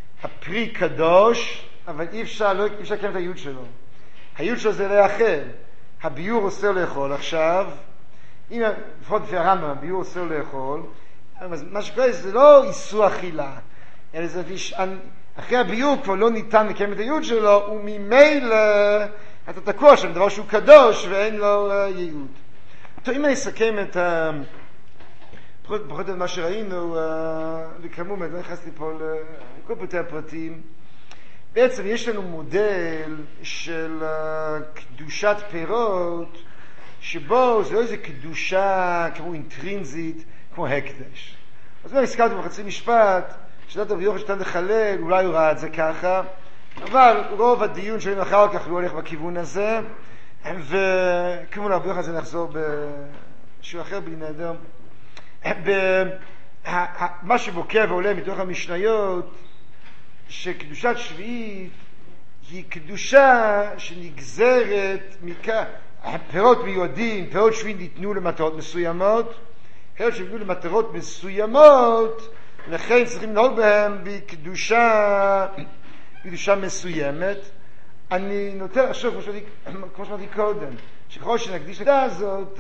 קדוש, אבל אי אפשר לקיים את הייעוד שלו. הייעוד שלו זה לאכל. הביור אוסר לאכול. עכשיו, אם לפחות לפי הרמב"ם, הביור אוסר לאכול, אז מה שקורה זה לא איסור אכילה, אלא זה אחרי הביור כבר לא ניתן לקיים את הייעוד שלו, וממילא אתה תקוע שם דבר שהוא קדוש ואין לו ייעוד. טוב, אם אני אסכם את פחות את מה שראינו, וכמובן, לא נכנסתי פה לכל פרטי הפרטים, בעצם יש לנו מודל של קדושת פירות, שבו זה לא איזה קדושה כמו אינטרינזית, כמו הקדש. אז אני הזכרתי בחצי משפט, שדת רבי יוחנן שניתן לחלל, אולי הוא ראה את זה ככה, אבל רוב הדיון שלנו אחר כך לא הולך בכיוון הזה, וכמובן רבי יוחנן זה נחזור בשיעור אחר בלי נדר. מה שבוקע ועולה מתוך המשניות, שקדושת שביעית היא קדושה שנגזרת מכך, הפירות מיועדים, פירות שביעית ניתנו למטרות מסוימות, פירות שניתנו למטרות מסוימות, לכן צריכים לנהוג בהם בקדושה מסוימת. אני נוטה לחשוב, כמו שאמרתי קודם, שככל שנקדיש לדעה הזאת,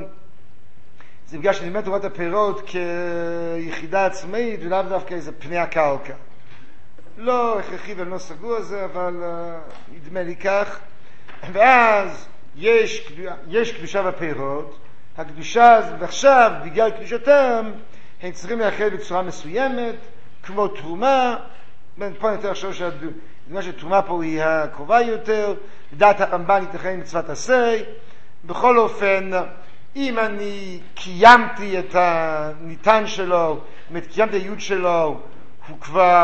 זה בגלל שנלמד תורת הפירות כיחידה עצמאית ולאו דווקא איזה פני הקרקע. לא הכרחי ולא סגור זה, אבל נדמה לי כך. ואז יש קדושה בפירות, הקדושה, ועכשיו בגלל קדושתם הם צריכים לאחד בצורה מסוימת, כמו תרומה. פה אני יותר לחשוב שהדוגמה של תרומה פה היא הקרובה יותר, לדעת הרמב"ן ייתכן מצוות עשה. בכל אופן, אם אני קיימתי את הניתן שלו, קיימתי הייעוד שלו, הוא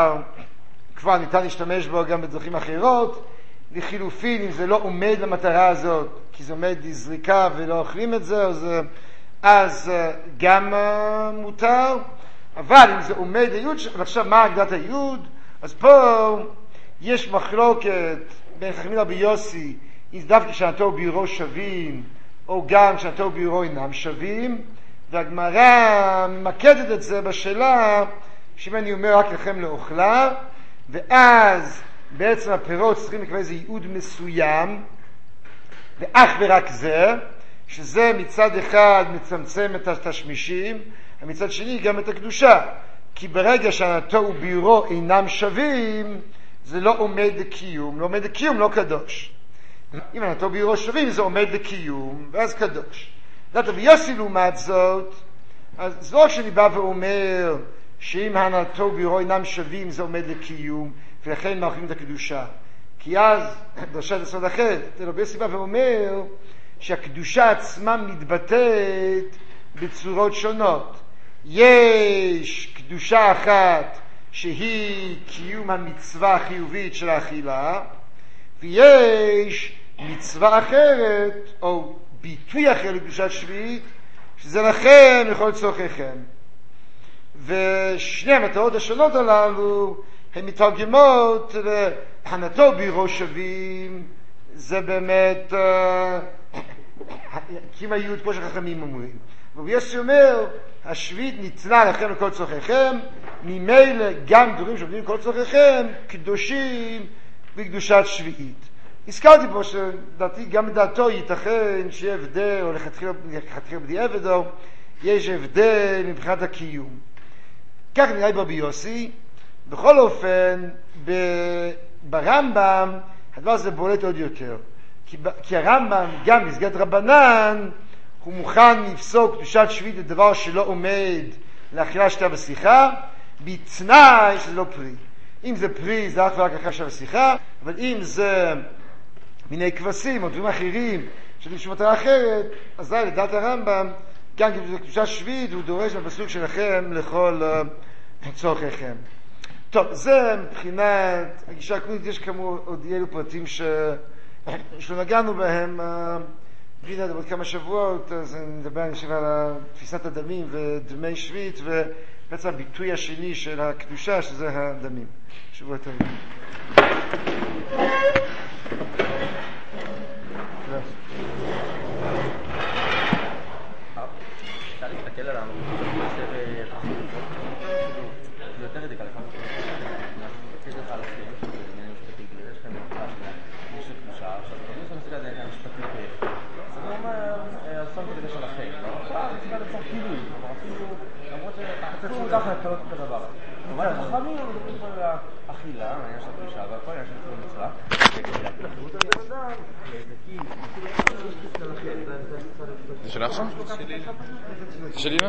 כבר ניתן להשתמש בו גם בדרכים אחרות. לחילופין, אם זה לא עומד למטרה הזאת, כי זה עומד לזריקה ולא אוכלים את זה, אז גם מותר. אבל אם זה עומד הייעוד, ועכשיו מה הגדרת הייעוד? אז פה יש מחלוקת בין חכמים רבי יוסי, אם זה דווקא כשנתו וביעורו שווים, או גם כשנתו וביעורו אינם שווים, והגמרא ממקדת את זה בשאלה שאם אני אומר רק לכם לאוכלה, ואז בעצם הפירות צריכים לקבל איזה ייעוד מסוים, ואך ורק זה, שזה מצד אחד מצמצם את התשמישים, ומצד שני גם את הקדושה. כי ברגע שהנתו וביעורו אינם שווים, זה לא עומד לקיום, לא עומד לקיום, לא קדוש. אם הנתו וביעורו שווים, זה עומד לקיום, ואז קדוש. דת רבי יוסי לעומת זאת, אז זה לא שאני בא ואומר, שאם הנתו וביעורו אינם שווים, זה עומד לקיום, ולכן מאכילים את הקדושה. כי אז, דרשת יסוד אחרת, רבי יוסי בא ואומר, שהקדושה עצמה מתבטאת בצורות שונות. יש קדושה אחת שהיא קיום המצווה החיובית של האכילה, ויש מצווה אחרת, או ביטוי אחר לקדושת שביעית, שזה לכם לכל צורכיכם. ושני המטרות השונות הללו הן מתרגמות להנתו וביעורו שווים, זה באמת קיום הייעוד כמו שחכמים אומרים. רבי יוסי אומר, השביעית ניתנה לכם לכל צורכיכם, ממילא גם דברים שעומדים לכל צורכיכם קדושים בקדושת שביעית. הזכרתי פה שדעתי גם בדעתו ייתכן שיהיה הבדל, או לכתחילה בדיעבד, או יש הבדל מבחינת הקיום. כך נראה ברבי יוסי. בכל אופן, ברמב"ם הדבר הזה בולט עוד יותר. כי הרמב"ם, גם במסגרת רבנן, הוא מוכן לפסוק קדושת שביעית לדבר שלא עומד לאכילה, שתייה ושיחה, בתנאי שזה לא פרי. אם זה פרי, זה אך ורק אחרי שתייה ושיחה, אבל אם זה מיני כבשים או דברים אחרים שאתם שום מטרה אחרת, אז זה לדעת הרמב"ם, גם קדושת שביעית הוא דורש בפסוק שלכם לכל צורכיכם. טוב, זה מבחינת הגישה הכללית. יש כאמור עוד אלו פרטים שלא נגענו בהם בלי עוד כמה שבועות, אז נדבר על תפיסת הדמים ודמי שביעית, ובעצם הביטוי השני של הקדושה, שזה הדמים. שבוע טוב. אפשר להסתכל על המקום יותר יותר רדיקלי, נעשה לך על הסכם, בעניינים משפטיים, יש לכם מרחב יש קדושה, עכשיו אני רוצה להסתכל על העניין המשפטי פה, אז אני אומר, הסוף כדי שלכם, לא? עכשיו, אני מסתכל על הצורך כאילו, אפילו, למרות שאתה צריך לדעת להתקלות את הדבר. כלומר, החכמים מדברים פה על האכילה, העניין של הפרישה, והכל העניין של כל מצרה. ולהגיד לחירות על בן אדם, זה כי... זה שלך שם? זה שלי.